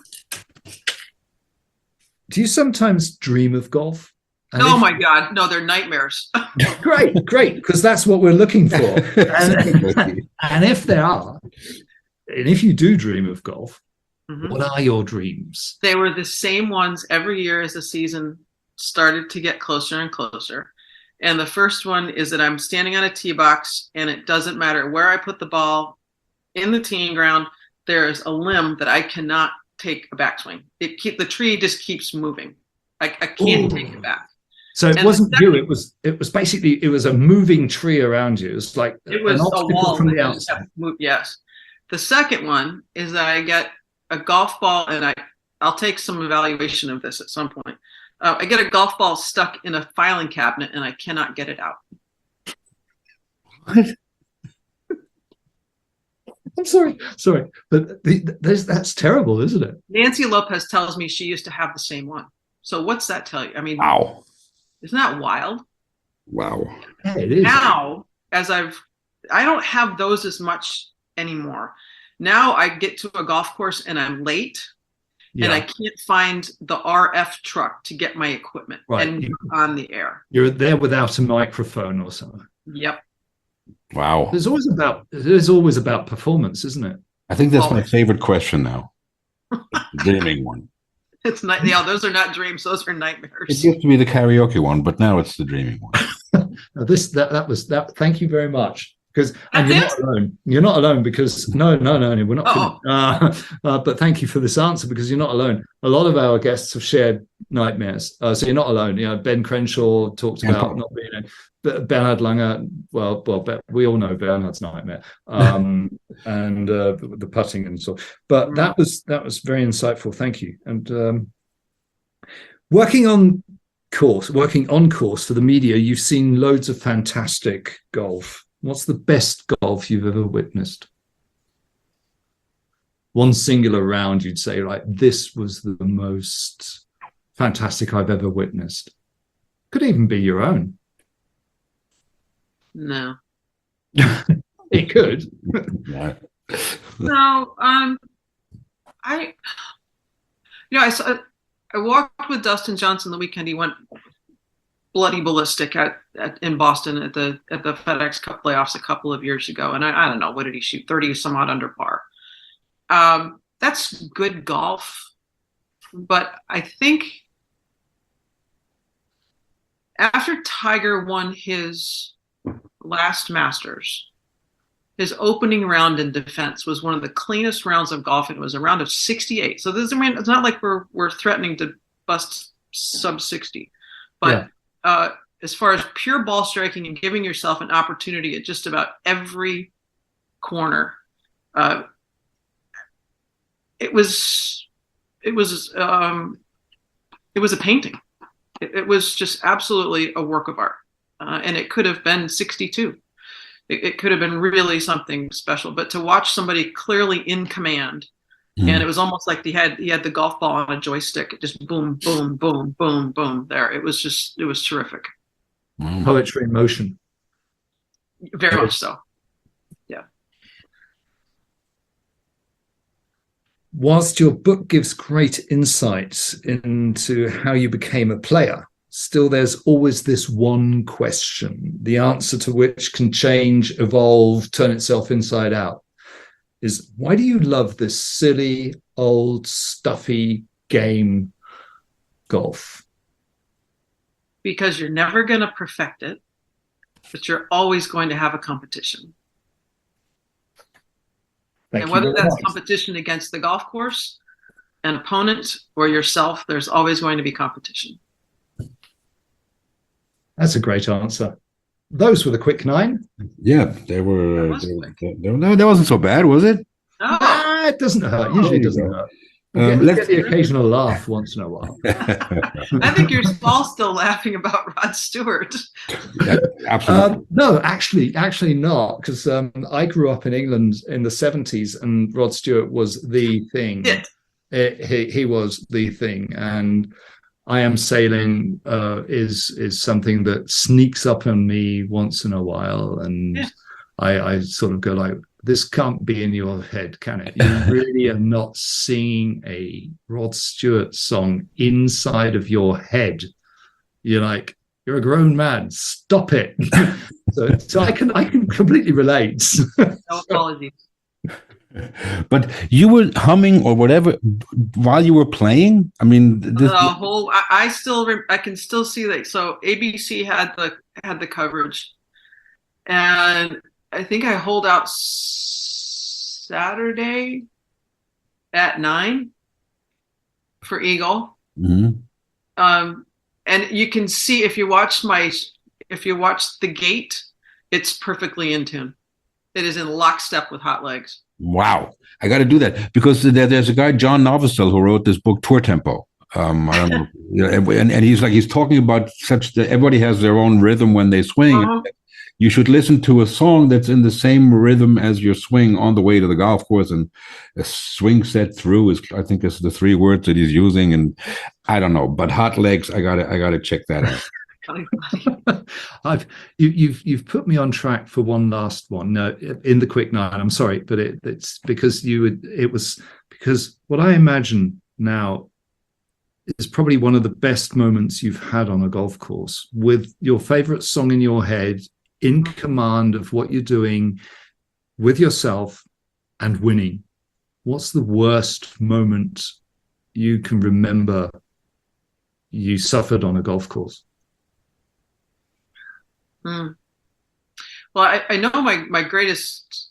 Do you sometimes dream of golf? Oh my God, no, they're nightmares. Great, because that's what we're looking for. And if there are, and if you do dream of golf, what are your dreams? They were the same ones every year as the season started to get closer and closer. And the first one is that I'm standing on a tee box, and it doesn't matter where I put the ball in the teeing ground, there's a limb that I cannot take a backswing. The tree just keeps moving. I can't take it back. So it wasn't you. It was basically a moving tree around you. It was like it was an a wall from the outside. Yes. The second one is that I get a golf ball, and I'll take some evaluation of this at some point. I get a golf ball stuck in a filing cabinet, and I cannot get it out. What? I'm sorry, but that's terrible, isn't it? Nancy Lopez tells me she used to have the same one. So what's that tell you? I mean, wow, isn't that wild? Wow. Yeah, it is. Now, I don't have those as much anymore. Now I get to a golf course and I'm late, and I can't find the RF truck to get my equipment and on the air. You're there without a microphone or something. Yep. Wow. There's always about performance, isn't it? I think that's my favorite question now. Dreaming one. It's not. Yeah, those are not dreams. Those are nightmares. It used to be the karaoke one, but now it's the dreaming one. That was that. Thank you very much. because and you're not alone. You're not alone because no, we're not. But thank you for this answer because you're not alone. A lot of our guests have shared nightmares, so you're not alone. You know, Ben Crenshaw talked about not being in. Bernhard Langer, well, we all know Bernhard's nightmare, and the putting and so. But that was very insightful. Thank you. And working on course for the media, you've seen loads of fantastic golf. What's the best golf you've ever witnessed? One singular round, you'd say, right, this was the most fantastic I've ever witnessed. Could even be your own. No. It could. No, I walked with Dustin Johnson the weekend. He went bloody ballistic in Boston at the FedEx Cup playoffs a couple of years ago, and I don't know, what did he shoot? 30 some odd under par. That's good golf, but I think after Tiger won his last Masters, his opening round in defense was one of the cleanest rounds of golf. It was a round of 68. So this, I mean, it's not like we're threatening to bust sub 60, but as far as pure ball striking and giving yourself an opportunity at just about every corner, it was a painting. It was just absolutely a work of art. And it could have been 62. It could have been really something special. But to watch somebody clearly in command, and it was almost like he had the golf ball on a joystick. It just boom, boom, boom, boom, boom. There, it was terrific. Poetry in motion. Very much so. Yeah. Whilst your book gives great insights into how you became a player, still, there's always this one question, the answer to which can change, evolve, turn itself inside out, is why do you love this silly, old, stuffy game, golf? Because you're never going to perfect it, but you're always going to have a competition. And whether that's competition against the golf course, an opponent, or yourself, there's always going to be competition. That's a great answer. Those were the quick 9. Yeah, they were. That wasn't so bad, was it? No. It doesn't hurt. Usually, it doesn't hurt. Let's get the occasional laugh once in a while. I think you're all still laughing about Rod Stewart. Yeah, absolutely. No, actually not, because I grew up in England in the 70s, and Rod Stewart was the thing. He was the thing, and I Am Sailing is something that sneaks up on me once in a while, and I sort of go like, this can't be in your head, can it? You really are not singing a Rod Stewart song inside of your head. You're like, you're a grown man, stop it. so I can completely relate. No apologies. But you were humming or whatever while you were playing. I mean, I can still see that. So ABC had the coverage, and I think I hold out Saturday at 9 for Eagle. Mm-hmm. And you can see if you watch the gate, it's perfectly in tune. It is in lockstep with Hot Legs. Wow, I got to do that because there's a guy, John Novosel, who wrote this book, Tour Tempo. I don't know, and he's talking about everybody has their own rhythm when they swing. Uh-huh. You should listen to a song that's in the same rhythm as your swing on the way to the golf course, and a swing set through I think is the 3 words that he's using, and I don't know, but Hot Legs, I gotta check that out. You've put me on track for one last one. No, in the quick 9. I'm sorry, but it's because it was because what I imagine now is probably one of the best moments you've had on a golf course, with your favorite song in your head, in command of what you're doing with yourself and winning. What's the worst moment you can remember you suffered on a golf course? Well, I know my greatest.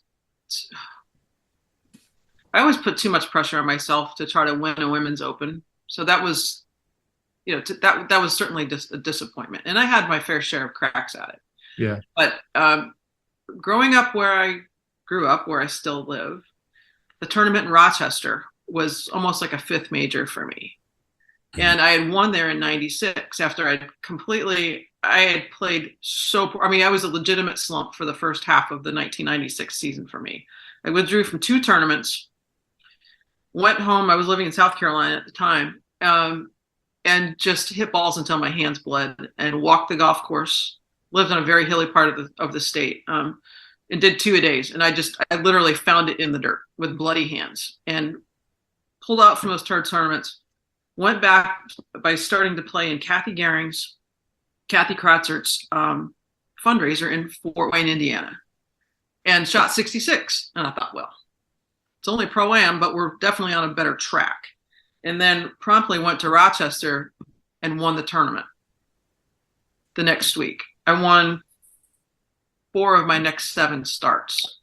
I always put too much pressure on myself to try to win a women's open. So that was, that was certainly a disappointment. And I had my fair share of cracks at it. Yeah. But growing up where I grew up, where I still live, the tournament in Rochester was almost like a fifth major for me. And I had won there in 96 after I had played so poor. I mean, I was a legitimate slump for the first half of the 1996 season for me. I withdrew from 2 tournaments, went home. I was living in South Carolina at the time, and just hit balls until my hands bled, and walked the golf course, lived on a very hilly part of the state, and did 2-a-days. And I literally found it in the dirt with bloody hands, and pulled out from those tournaments. Went back by starting to play in Kathy Gehring's, Kathy Kratzert's fundraiser in Fort Wayne, Indiana, and shot 66. And I thought, well, it's only Pro-Am, but we're definitely on a better track. And then promptly went to Rochester and won the tournament the next week. I won 4 of my next 7 starts.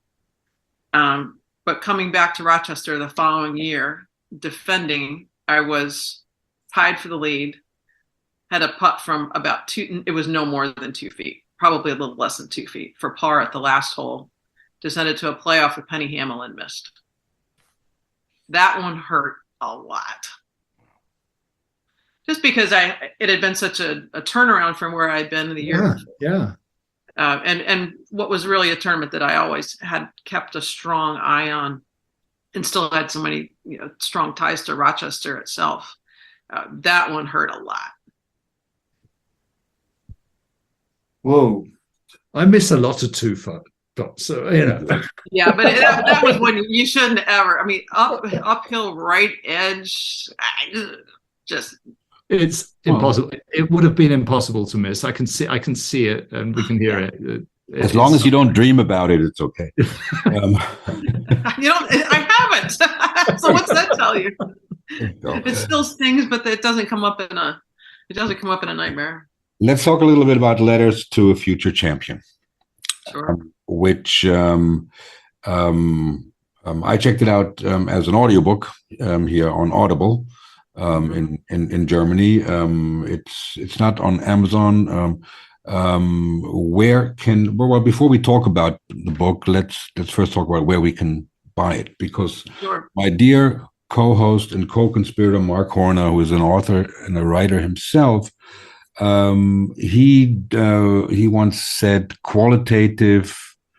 But coming back to Rochester the following year, defending, I was tied for the lead, had a putt from about 2, it was no more than 2 feet, probably a little less than 2 feet, for par at the last hole, descended to a playoff with Penny Hamill and missed. That one hurt a lot. Just because it had been such a turnaround from where I'd been in the year before. Yeah. And what was really a tournament that I always had kept a strong eye on, and still had so many strong ties to Rochester itself. That one hurt a lot. Whoa. I miss a lot of 2 foot. So, Yeah, but that was when you shouldn't ever. I mean, uphill right edge, it's impossible. It would have been impossible to miss. I can see it, and we can hear it. As long as you don't dream about it, it's okay. I haven't. So what's that tell you? It still stings, but it doesn't come up in a nightmare. Let's talk a little bit about Letters to a Future Champion. Sure. Which I checked it out as an audiobook here on Audible in Germany. It's not on Amazon. Before we talk about the book, let's first talk about where we can buy it, because my dear co-host and co-conspirator Mark Horner, who is an author and a writer himself, he once said qualitative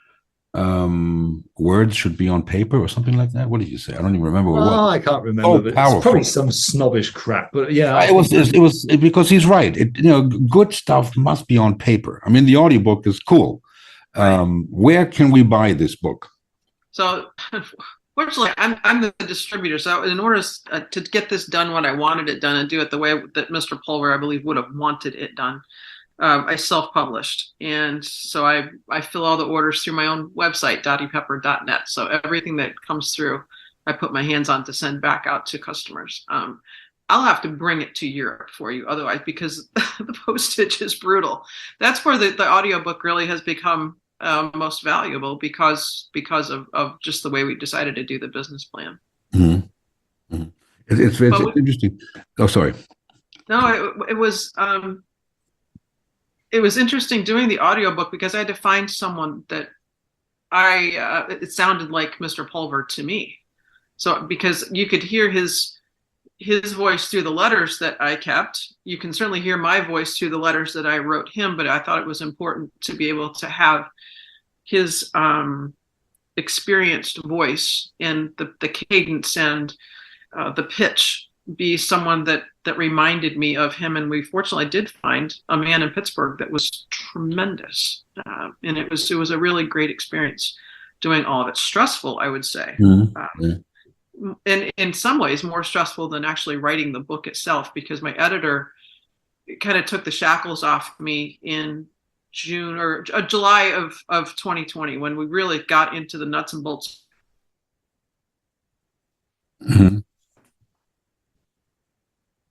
words should be on paper or something like that. What did you say? I don't even remember what it was. I can't remember. It's probably some snobbish crap, but yeah. It was because he's right. Good stuff must be on paper. I mean, the audiobook is cool. Where can we buy this book? So, fortunately, I'm the distributor. So, in order to get this done when I wanted it done and do it the way that Mr. Pulver, I believe, would have wanted it done, I self-published. And so I fill all the orders through my own website, dottipepper.net. So everything that comes through, I put my hands on to send back out to customers. I'll have to bring it to Europe for you otherwise, because the postage is brutal. That's where the audiobook really has become most valuable because of just the way we decided to do the business plan. Mm-hmm. Mm-hmm. It's interesting. Oh, sorry. No, it was interesting doing the audiobook because I had to find someone that it sounded like Mr. Pulver to me. So because you could hear his voice through the letters that I kept, you can certainly hear my voice through the letters that I wrote him, but I thought it was important to be able to have his experienced voice and the cadence and the pitch be someone that reminded me of him. And we fortunately did find a man in Pittsburgh that was tremendous. And it was a really great experience doing all of it. Stressful, I would say. Mm-hmm. And in some ways more stressful than actually writing the book itself, because my editor kind of took the shackles off me in June or July of 2020, when we really got into the nuts and bolts. Mm-hmm.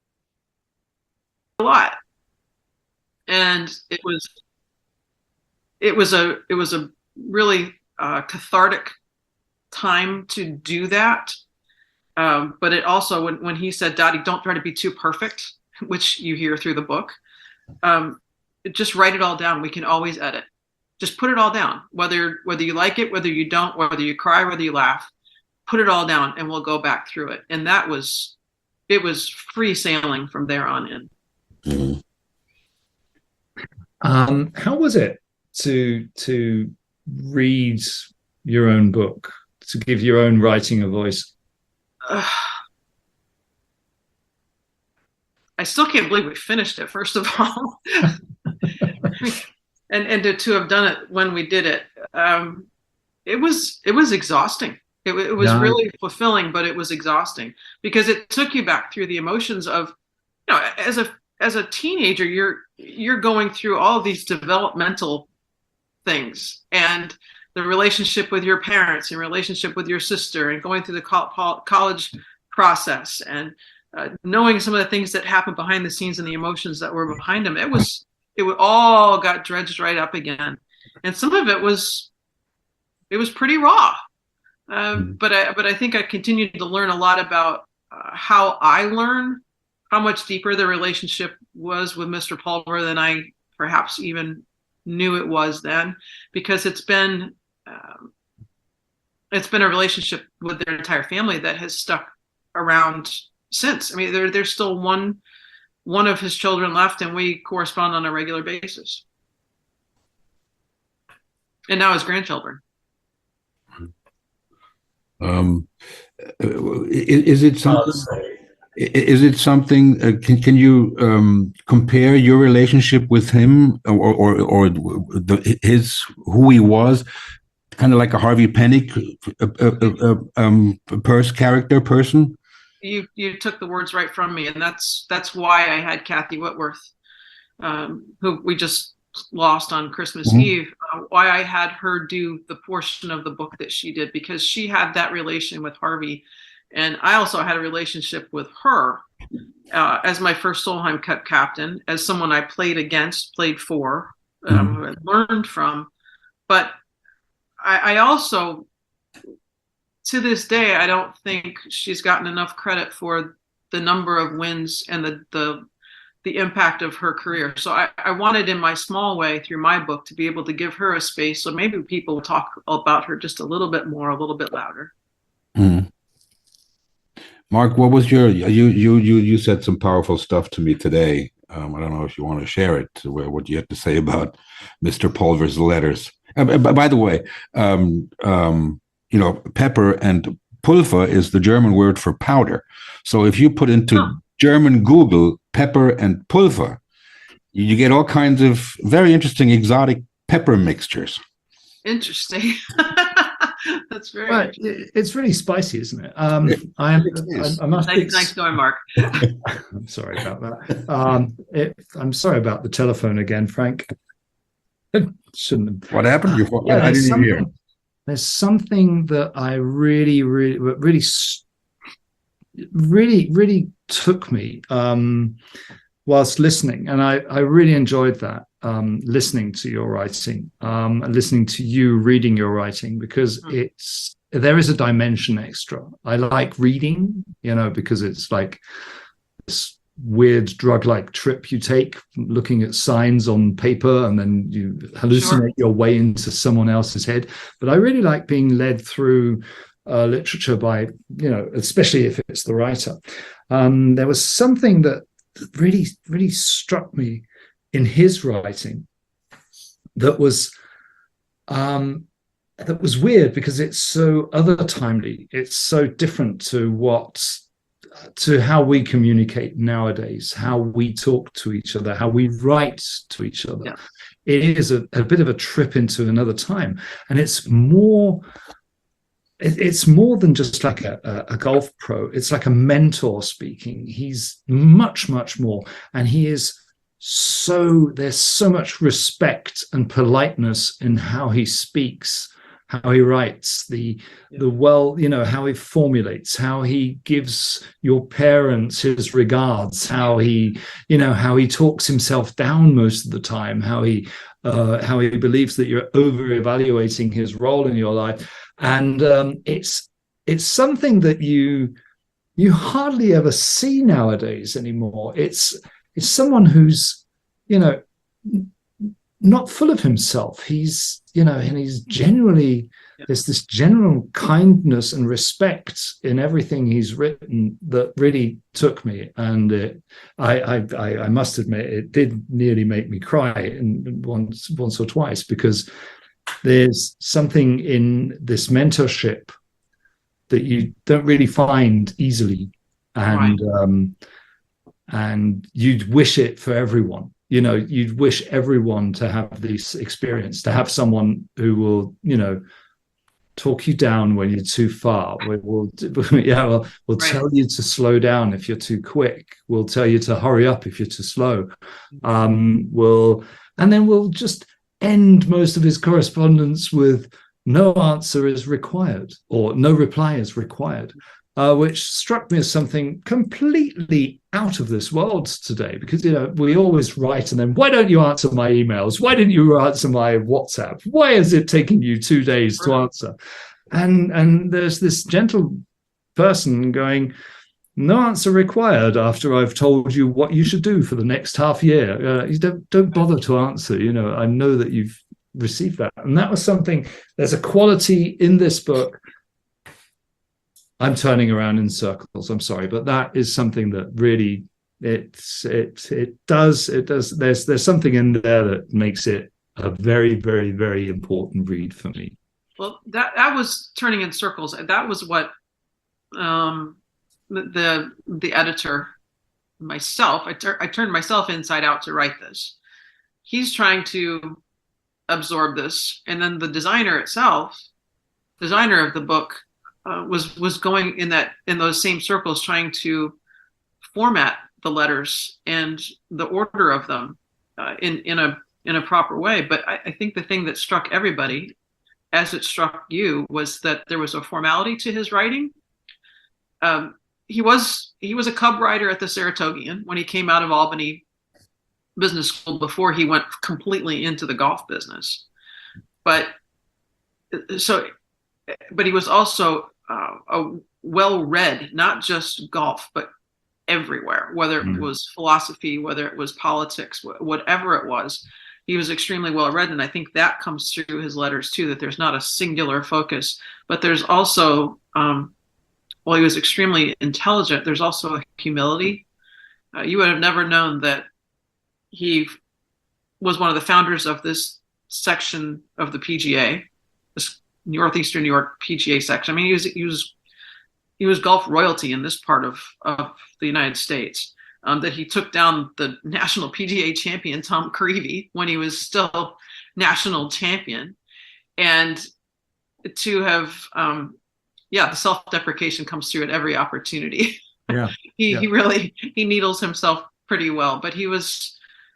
A lot. And it was it was a really cathartic time to do that. But it also, when he said, "Daddy, don't try to be too perfect," which you hear through the book, just write it all down. We can always edit. Just put it all down, whether you like it, whether you don't, whether you cry, whether you laugh, put it all down and we'll go back through it. And it was free sailing from there on in. Mm-hmm. How was it to read your own book, to give your own writing a voice? I still can't believe we finished it, first of all. and to have done it when we did it, it was exhausting. It was really fulfilling, but it was exhausting because it took you back through the emotions of, as a teenager, you're going through all of these developmental things and the relationship with your parents and relationship with your sister and going through the college process and knowing some of the things that happened behind the scenes and the emotions that were behind them. It all got dredged right up again. And some of it was pretty raw. But I think I continued to learn a lot about how I learn, how much deeper the relationship was with Mr. Pulver than I perhaps even knew it was then, because it's been a relationship with their entire family that has stuck around since. I mean, there's still one of his children left, and we correspond on a regular basis. And now his grandchildren. Is it something? Is it something? Can you compare your relationship with him or his who he was, kind of like a Harvey Penick person? You took the words right from me, and that's why I had Kathy Whitworth, who we just lost on Christmas Eve, why I had her do the portion of the book that she did, because she had that relation with Harvey, and I also had a relationship with her as my first Solheim Cup captain, as someone I played for, who I learned from. But I also, to this day, I don't think she's gotten enough credit for the number of wins and the impact of her career. So I wanted, in my small way, through my book, to be able to give her a space so maybe people will talk about her just a little bit more, a little bit louder. Mark, what was you said some powerful stuff to me today. I don't know if you want to share it, what you had to say about Mr. Pulver's letters. By the way, pepper and Pulver is the German word for powder. So if you put into German Google pepper and Pulver, you get all kinds of very interesting exotic pepper mixtures. Interesting. That's very interesting. It's really spicy, isn't it? I must nice going, Mark. I'm sorry about that. I'm sorry about the telephone again, Frank. Shouldn't have. What happened? I didn't even hear. There's something that I really took me whilst listening, and I really enjoyed that, listening to your writing, and listening to you reading your writing, because there is a dimension extra. I like reading, because it's like this weird drug-like trip you take, looking at signs on paper, and then you hallucinate your way into someone else's head. But I really like being led through literature by, especially if it's the writer. There was something that really, really struck me in his writing that was weird, because it's so other timely. It's so different to how we communicate nowadays, how we talk to each other, how we write to each other. Yeah. It is a bit of a trip into another time, and it's more than just like a golf pro. It's like a mentor speaking. He's much, much more, and there's so much respect and politeness in how he speaks, how he writes, how he formulates, how he gives your parents his regards, how he talks himself down most of the time, how he how he believes that you're over-evaluating his role in your life. And it's something that you hardly ever see nowadays anymore. It's someone who's, not full of himself. He's, and he's generally, there's this general kindness and respect in everything he's written that really took me. And I must admit, it did nearly make me cry once or twice, because there's something in this mentorship that you don't really find easily, and and you'd wish it for everyone. You'd wish everyone to have this experience, to have someone who will, talk you down when you're too far. We'll tell you to slow down if you're too quick. We'll tell you to hurry up if you're too slow. We'll just end most of his correspondence with no answer is required, or no reply is required, which struck me as something completely out of this world today, because we always write and then, why don't you answer my emails? Why didn't you answer my WhatsApp? Why is it taking you 2 days to answer? And there's this gentle person going, no answer required after I've told you what you should do for the next half year. You don't bother to answer. I know that you've received that. And that was something, there's a quality in this book. I'm turning around in circles, I'm sorry, but that is something that really, it does, there's something in there that makes it a very, very, very important read for me. Well, that was turning in circles. That was what the editor, myself, I turned myself inside out to write this. He's trying to absorb this, and then the designer of the book, was going in those same circles, trying to format the letters and the order of them in a proper way. But I think the thing that struck everybody, as it struck you, was that there was a formality to his writing. He was a cub writer at the Saratogian when he came out of Albany Business School, before he went completely into the golf business. But he was also a well-read, not just golf, but everywhere, whether it was philosophy, whether it was politics, whatever it was. He was extremely well-read, and I think that comes through his letters too, that there's not a singular focus, but there's also, while he was extremely intelligent, there's also a humility. You would have never known that he was one of the founders of this section of the PGA, this Northeastern New York PGA section. I mean, he was golf royalty in this part of the United States. That he took down the national PGA champion Tom Creevy when he was still national champion, and to have the self-deprecation comes through at every opportunity. Yeah, he needles himself pretty well, but he was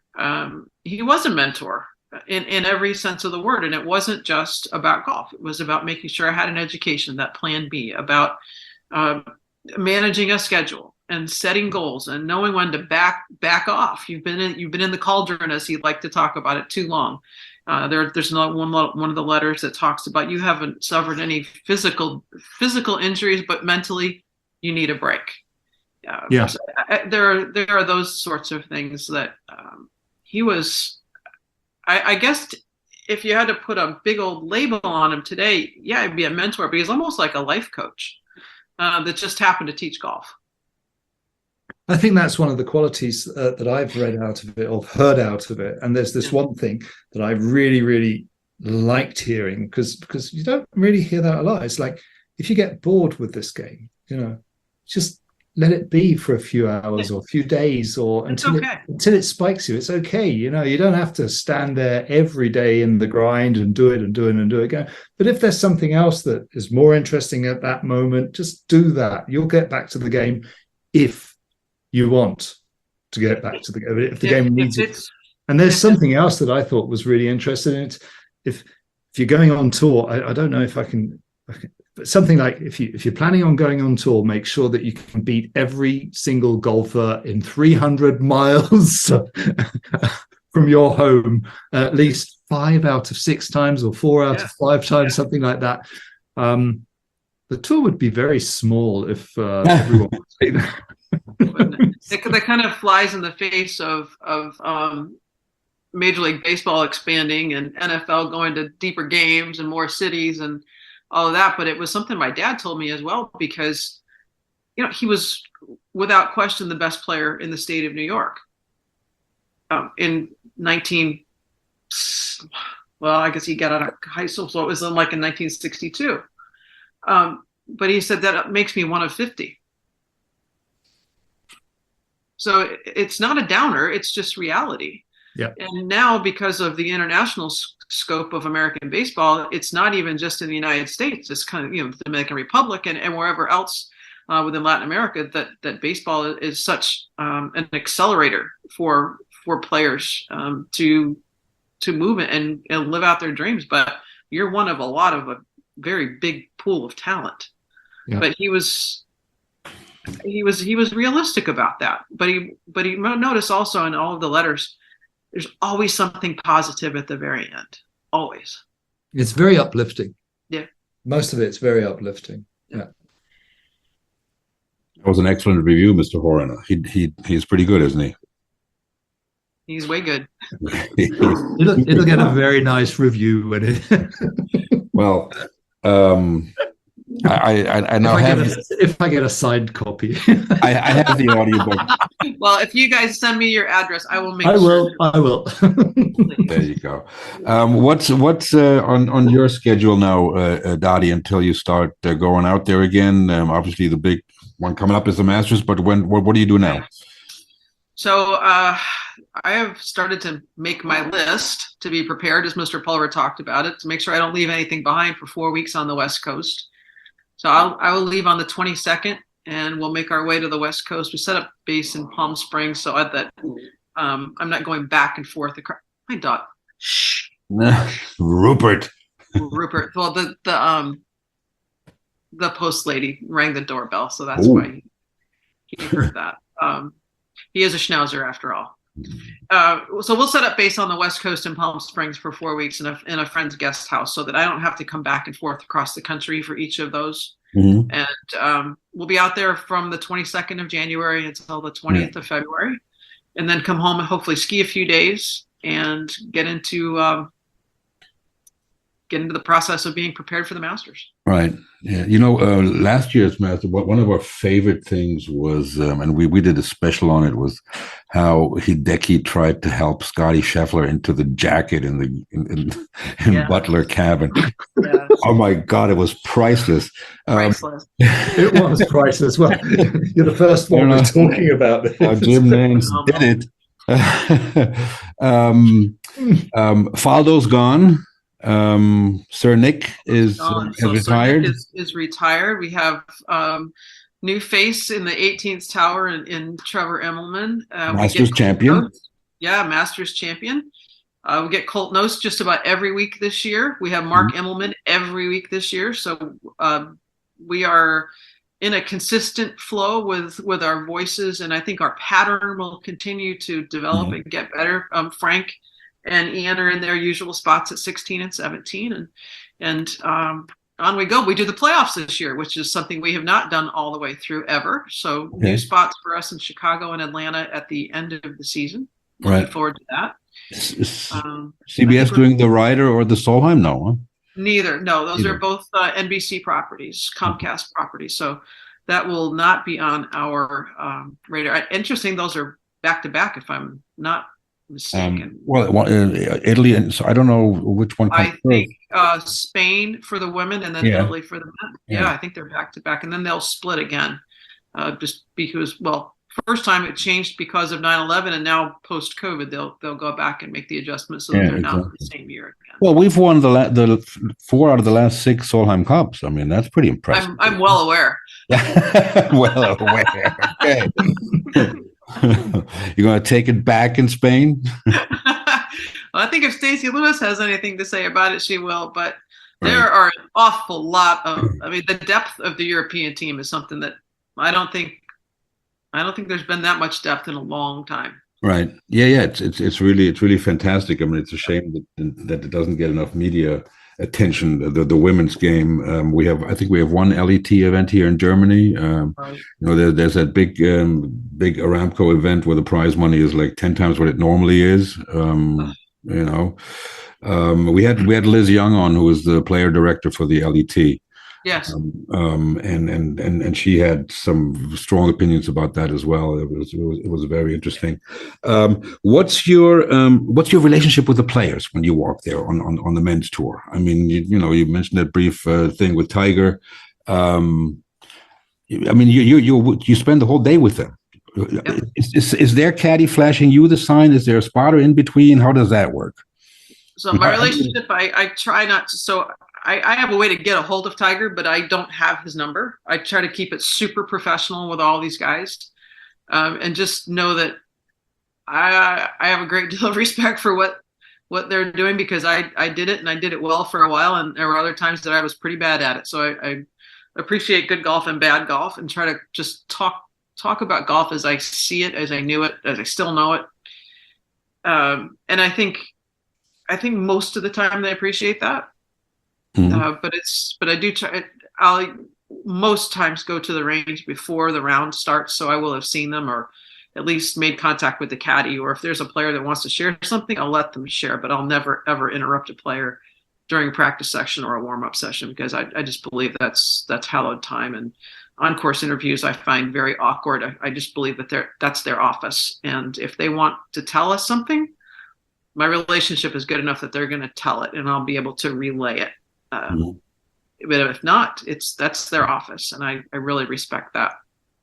a mentor in every sense of the word. And it wasn't just about golf. It was about making sure I had an education, that plan B, about managing a schedule and setting goals and knowing when to back off. You've been in the cauldron, as he'd like to talk about it, too long. There's not one of the letters that talks about you haven't suffered any physical injuries, but mentally you need a break. So there are those sorts of things that he was. I guess if you had to put a big old label on him today, he'd be a mentor, but he's almost like a life coach that just happened to teach golf. I think that's one of the qualities that I've read out of it, or heard out of it. And there's this one thing that I really, really liked hearing, because you don't really hear that a lot. It's like, if you get bored with this game, just let it be for a few hours or a few days, or until it spikes you. It's okay. You don't have to stand there every day in the grind and do it and do it and do it again. But if there's something else that is more interesting at that moment, just do that. You'll get back to the game if you want to get back to the game, if the game needs it. And there's something else that I thought was really interesting. It's if you're going on tour, I don't know if I can, but something like if you're planning on going on tour, make sure that you can beat every single golfer in 300 miles from your home at least 5 out of 6 times or 4 out of 5 times, something like that. The tour would be very small if everyone was doing that. That kind of flies in the face of Major League Baseball expanding and NFL going to deeper games and more cities and all of that. But it was something my dad told me as well, because, he was without question the best player in the state of New York in I guess he got out of high school, so it was like in 1962. But he said that makes me one of 50. So it's not a downer, it's just reality. Yeah. And now, because of the international scope of American baseball, it's not even just in the United States. It's kind of, the Dominican Republic and wherever else within Latin America that baseball is such an accelerator for players to move and live out their dreams. But you're one of a very big pool of talent. Yeah. But he was realistic about that. But he noticed also in all of the letters, there's always something positive at the very end. Always. It's very uplifting. Yeah. Most of it's very uplifting. Yeah. That was an excellent review, Mr. Horan. He's pretty good, isn't he? He's way good. It'll get a very nice review when it. Well, I now if I get a signed copy. I have the audiobook. Well, if you guys send me your address, I will make I sure. I will. There you go. What's on your schedule now, Dottie, until you start going out there again? Obviously, the big one coming up is the Masters, but what do you do now? So I have started to make my list to be prepared, as Mr. Pulver talked about it, to make sure I don't leave anything behind for 4 weeks on the West Coast. So I will leave on the 22nd, and we'll make our way to the West Coast. We set up base in Palm Springs, so that I'm not going back and forth. My dog. Shh. Rupert. Well, the post lady rang the doorbell, so that's why he heard that. He is a schnauzer after all. So we'll set up base on the West Coast in Palm Springs for 4 weeks in a friend's guest house, so that I don't have to come back and forth across the country for each of those. Mm-hmm. And we'll be out there from the 22nd of January until the 20th of February, and then come home and hopefully ski a few days and get into the process of being prepared for the Masters. Right. Yeah. Last year's Masters, one of our favorite things was, and we did a special on it, was how Hideki tried to help Scotty Scheffler into the jacket in Butler cabin. Yeah. Oh my God, it was priceless. Priceless. It was priceless. Well, you're the first one we're talking about. Jim Nance did it. Faldo's gone. Sir Nick has retired. Is retired. We have new face in the 18th tower in Trevor Immelman. Masters champion. Masters champion. We get Colt Knost just about every week this year. We have Mark Immelman every week this year. So we are in a consistent flow with our voices, and I think our pattern will continue to develop and get better. Frank and Ian are in their usual spots at 16 and 17, and on we go. We do the playoffs this year, which is something we have not done all the way through ever. So new spots for us in Chicago and Atlanta at the end of the season. Looking forward to that. CBS doing the Ryder or the Solheim? No, huh? Neither. No, those are both NBC properties, Comcast properties. So that will not be on our radar. Interesting. Those are back to back, if I'm not mistaken. Italy, and so I don't know which one. I think Spain for the women, and then Italy for the men. Yeah, I think they're back to back, and then they'll split again, just because. Well, first time it changed because of 9/11, and now post COVID, they'll go back and make the adjustments so that they're not the same year again. Well, we've won the 4 out of the last 6 Solheim Cups. I mean, that's pretty impressive. I'm well aware. Well aware. Okay. You're going to take it back in Spain? Well, I think if Stacey Lewis has anything to say about it, she will. But there are an awful lot of. I mean, the depth of the European team is something that I don't think there's been that much depth in a long time. Right. Yeah. It's really fantastic. I mean, it's a shame that it doesn't get enough media attention. The women's game. I think we have one LET event here in Germany. Right. There's that big Aramco event where the prize money is like 10 times what it normally is. We had Liz Young on, who was the player director for the LET. Yes. And she had some strong opinions about that as well. It was very interesting. What's your relationship with the players when you walk there on the men's tour? I mean, you mentioned that brief thing with Tiger. I mean, you spend the whole day with them. Yep. Is their caddy flashing you the sign? Is there a spotter in between? How does that work? So my relationship, I try not to. So I have a way to get a hold of Tiger, but I don't have his number. I try to keep it super professional with all these guys, and just know that I have a great deal of respect for what they're doing, because I did it, and I did it well for a while, and there were other times that I was pretty bad at it. So I appreciate good golf and bad golf, and try to just talk about golf as I see it, as I knew it, as I still know it. And I think most of the time they appreciate that. But I do try. I'll most times go to the range before the round starts, so I will have seen them, or at least made contact with the caddy. Or if there's a player that wants to share something, I'll let them share. But I'll never ever interrupt a player during a practice session or a warm up session, because I just believe that's hallowed time. And on course interviews I find very awkward. I just believe that that's their office, and if they want to tell us something, my relationship is good enough that they're going to tell it, and I'll be able to relay it. But if not, that's their office, and I really respect that.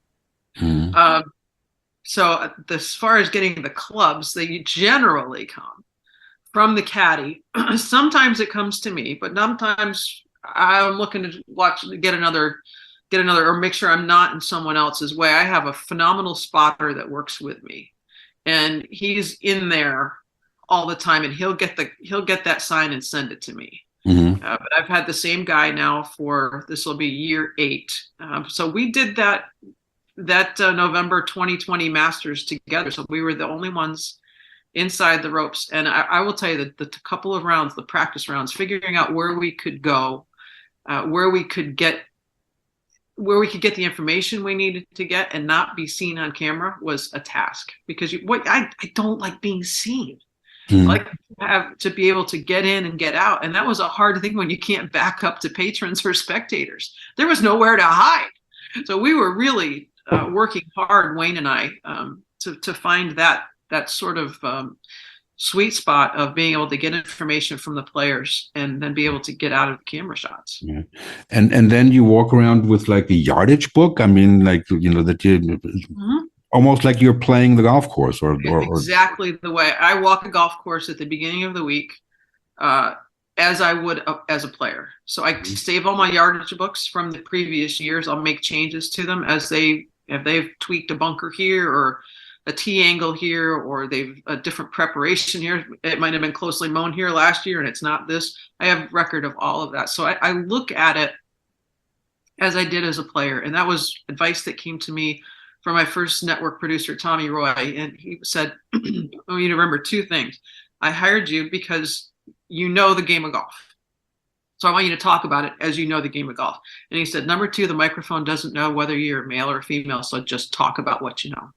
So as far as getting the clubs, they generally come from the caddy. Sometimes it comes to me, but sometimes I'm looking to get another, or make sure I'm not in someone else's way. I have a phenomenal spotter that works with me, and he's in there all the time, and he'll get that sign and send it to me. But I've had the same guy now for, this will be year 8. So we did that November 2020 Masters together. So we were the only ones inside the ropes. And I will tell you that the couple of rounds, the practice rounds, figuring out where we could go, where we could get the information we needed to get and not be seen on camera was a task, because I don't like being seen. Like to be able to get in and get out. And that was a hard thing when you can't back up to patrons or spectators. There was nowhere to hide. So we were really working hard, Wayne and I, to find that sort of sweet spot of being able to get information from the players and then be able to get out of the camera shots. Yeah. And then you walk around with like a yardage book. I mean, like, that you... Almost like you're playing the golf course, or exactly the way I walk a golf course at the beginning of the week, as I would as a player. So I save all my yardage books from the previous years. I'll make changes to them if they've tweaked a bunker here or a tee angle here, or they've a different preparation here. It might have been closely mown here last year and it's not this. I have record of all of that. So I look at it as I did as a player, and that was advice that came to me from my first network producer, Tommy Roy. And he said, I want you to remember 2 things. I hired you because you know the game of golf. So I want you to talk about it as you know the game of golf. And he said, number 2, the microphone doesn't know whether you're male or female, so just talk about what you know.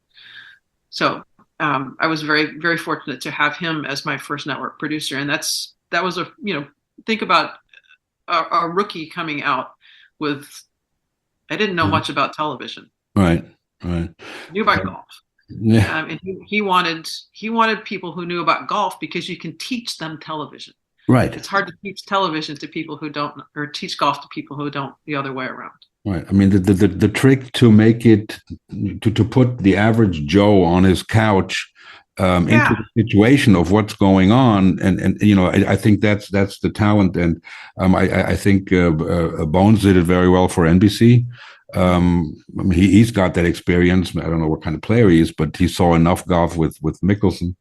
So I was very, very fortunate to have him as my first network producer. And that was think about a rookie coming out with, I didn't know much about television. Right. Knew about golf. Yeah. And he wanted people who knew about golf, because you can teach them television. Right. It's hard to teach television to people who don't, or teach golf to people who don't, the other way around. Right. I mean, the trick to make it, to put the average Joe on his couch into the situation of what's going on, and I think that's the talent, and I think Bones did it very well for NBC. I mean, he's got that experience. I don't know what kind of player he is, but he saw enough golf with Mickelson.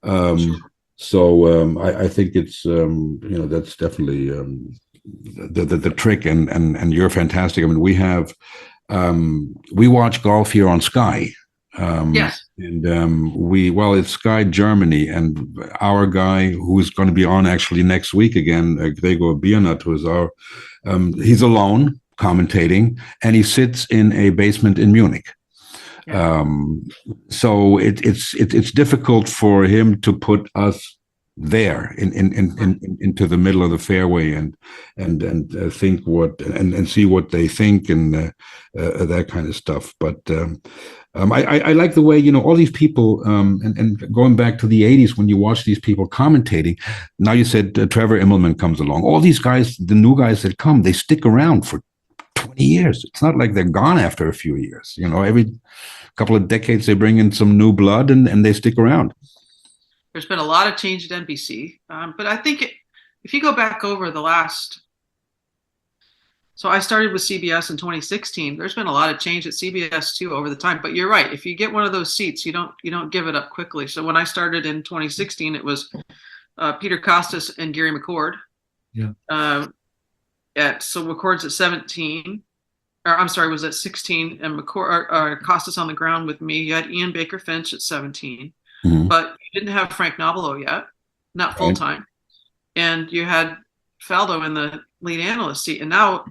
So I think it's that's definitely the trick, and you're fantastic. I mean, we watch golf here on Sky. Yes. And it's Sky Germany, and our guy who's going to be on actually next week again, Gregor Biernat, who is he's alone commentating, and he sits in a basement in Munich. Yeah. So it's difficult for him to put us there into the middle of the fairway and think what and see what they think and that kind of stuff. But I like the way, all these people and going back to the 80s when you watch these people commentating. Now you said Trevor Immelman comes along. All these guys, the new guys that come, they stick around for 20 years. It's not like they're gone after a few years. Every couple of decades they bring in some new blood and they stick around. There's been a lot of change at NBC, but I think if you go back over the last, so I started with CBS in 2016. There's been a lot of change at CBS too over the time. But you're right. If you get one of those seats, you don't give it up quickly. So when I started in 2016, it was Peter Costas and Gary McCord. Yeah. So McCord's at 17. Or I'm sorry, was at 16, and McCord Costas on the ground with me. You had Ian Baker Finch at 17. Mm-hmm. But you didn't have Frank Nobilo yet, not full time, and you had Faldo in the lead analyst seat. And now,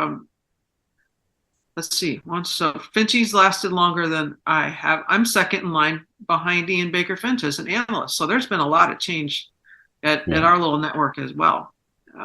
let's see, so Finchie's lasted longer than I have. I'm second in line behind Ian Baker Finch as an analyst. So there's been a lot of change at our little network as well.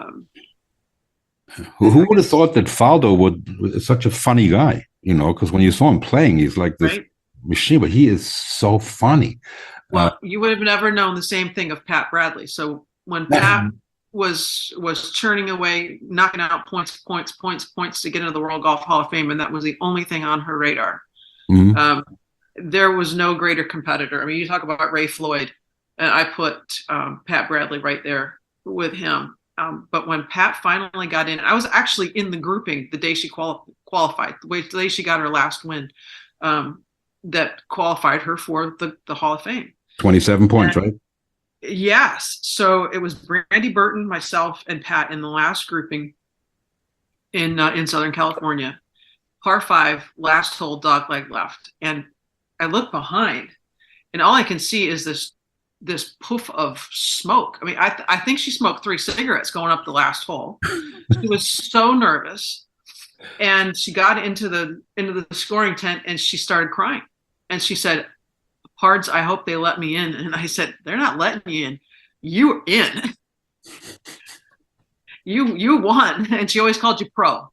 Who would have thought that Faldo was such a funny guy? Because when you saw him playing, he's like this machine, but he is so funny. Well, you would have never known the same thing of Pat Bradley. So when Pat was churning away, knocking out points to get into the World Golf Hall of Fame, and that was the only thing on her radar. Mm-hmm. There was no greater competitor. I mean, you talk about Ray Floyd, and I put Pat Bradley right there with him. But when Pat finally got in, I was actually in the grouping the day she qualified, the day she got her last win, that qualified her for the Hall of Fame. 27 points, right? Yes. So it was Brandy Burton, myself, and Pat in the last grouping in Southern California. Par 5, last hole, dogleg left. And I look behind, and all I can see is this poof of smoke. I mean, I think she smoked 3 cigarettes going up the last hole. She was so nervous. And she got into the scoring tent and she started crying. And she said, "Pards, I hope they let me in." And I said, "They're not letting you in. You're in. You won." And she always called you pro.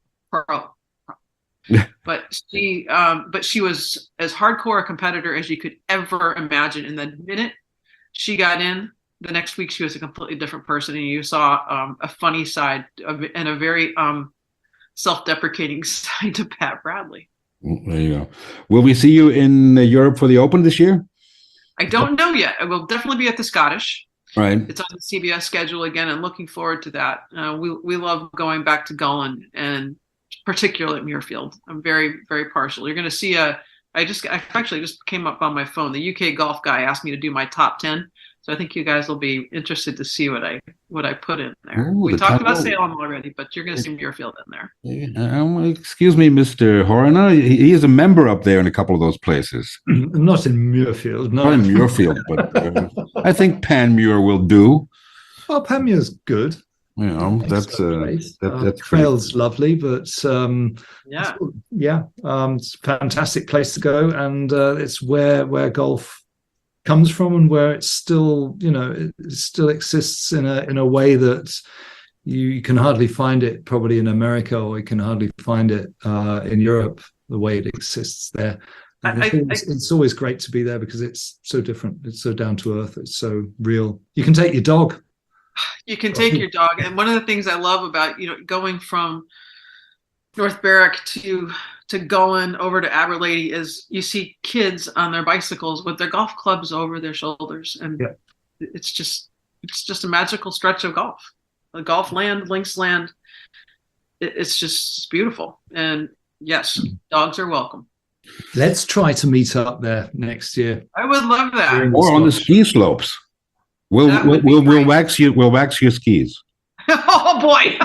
But she was as hardcore a competitor as you could ever imagine. And the minute she got in, the next week she was a completely different person. And you saw a funny side and a very self-deprecating side to Pat Bradley. There you go. Will we see you in Europe for the Open this year? I don't know yet. I will definitely be at the Scottish. Right. It's on the CBS schedule again, and looking forward to that. We love going back to Gullin, and particularly at Muirfield. I'm very, very partial. You're going to see I actually just came up on my phone. The UK golf guy asked me to do my top 10. So I think you guys will be interested to see what I put in there. Ooh, we talked about Salem already, but you're going to see Muirfield in there. Excuse me, Mr. Horner. He is a member up there in a couple of those places. Not in Muirfield, no. Not in Muirfield, but I think Panmure will do. Well, Panmure's good. That's Trail's lovely, but it's yeah, it's a fantastic place to go, and it's where golf comes from, and where it's still, it still exists in a way that you can hardly find it probably in America, or you can hardly find it in Europe the way it exists there. It's always great to be there because it's so different. It's so down to earth. It's so real. You can take your dog. You can take your dog. And one of the things I love about, going from North Berwick to going over to Aberlady is you see kids on their bicycles with their golf clubs over their shoulders. And it's just a magical stretch of golf. The golf land, links land. It's beautiful. And yes, dogs are welcome. Let's try to meet up there next year. I would love that. Or on the ski slopes. We'll wax your skis. Oh boy!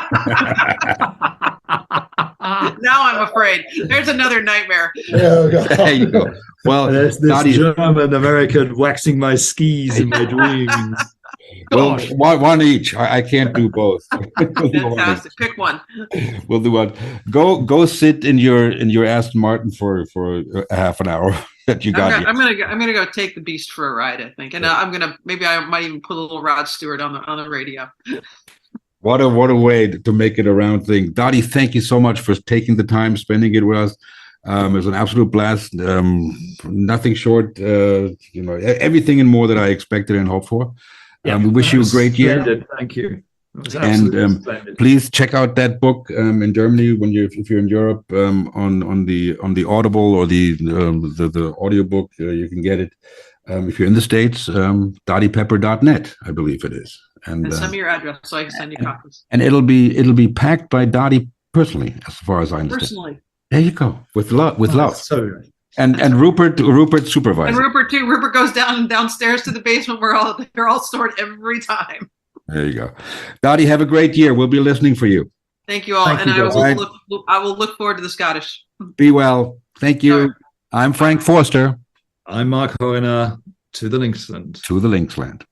Now I'm afraid. There's another nightmare. There you go. Well, There's this Dottie, German American waxing my skis in my dreams. well, Gosh. one each. I can't do both. Fantastic. Pick one. We'll do one. Go sit in your Aston Martin for a half an hour that you got. I'm gonna go take the beast for a ride. I think, and maybe I might even put a little Rod Stewart on the radio. What a way to make it a round thing. Dottie, thank you so much for taking the time, spending it with us. It was an absolute blast. Nothing short, everything and more that I expected and hoped for. We wish you a great year. Splendid. Thank you. It was And absolutely splendid. please check out that book in Germany if you're in Europe on the Audible or the audiobook. You can get it. If you're in the States, DottiePepper.net, I believe it is. And send me your address so I can send you copies. And it'll be packed by Dottie personally, as far as I understand. Personally. There you go. With love. So And Rupert supervising. And Rupert too. Rupert goes downstairs to the basement where they're all stored every time. There you go. Dottie, have a great year. We'll be listening for you. Thank you all. Thank you, guys. I will look forward to the Scottish. Be well. Thank you. All right. I'm Frank Forster. I'm Mark Horner, to the Linksland. To the Linksland.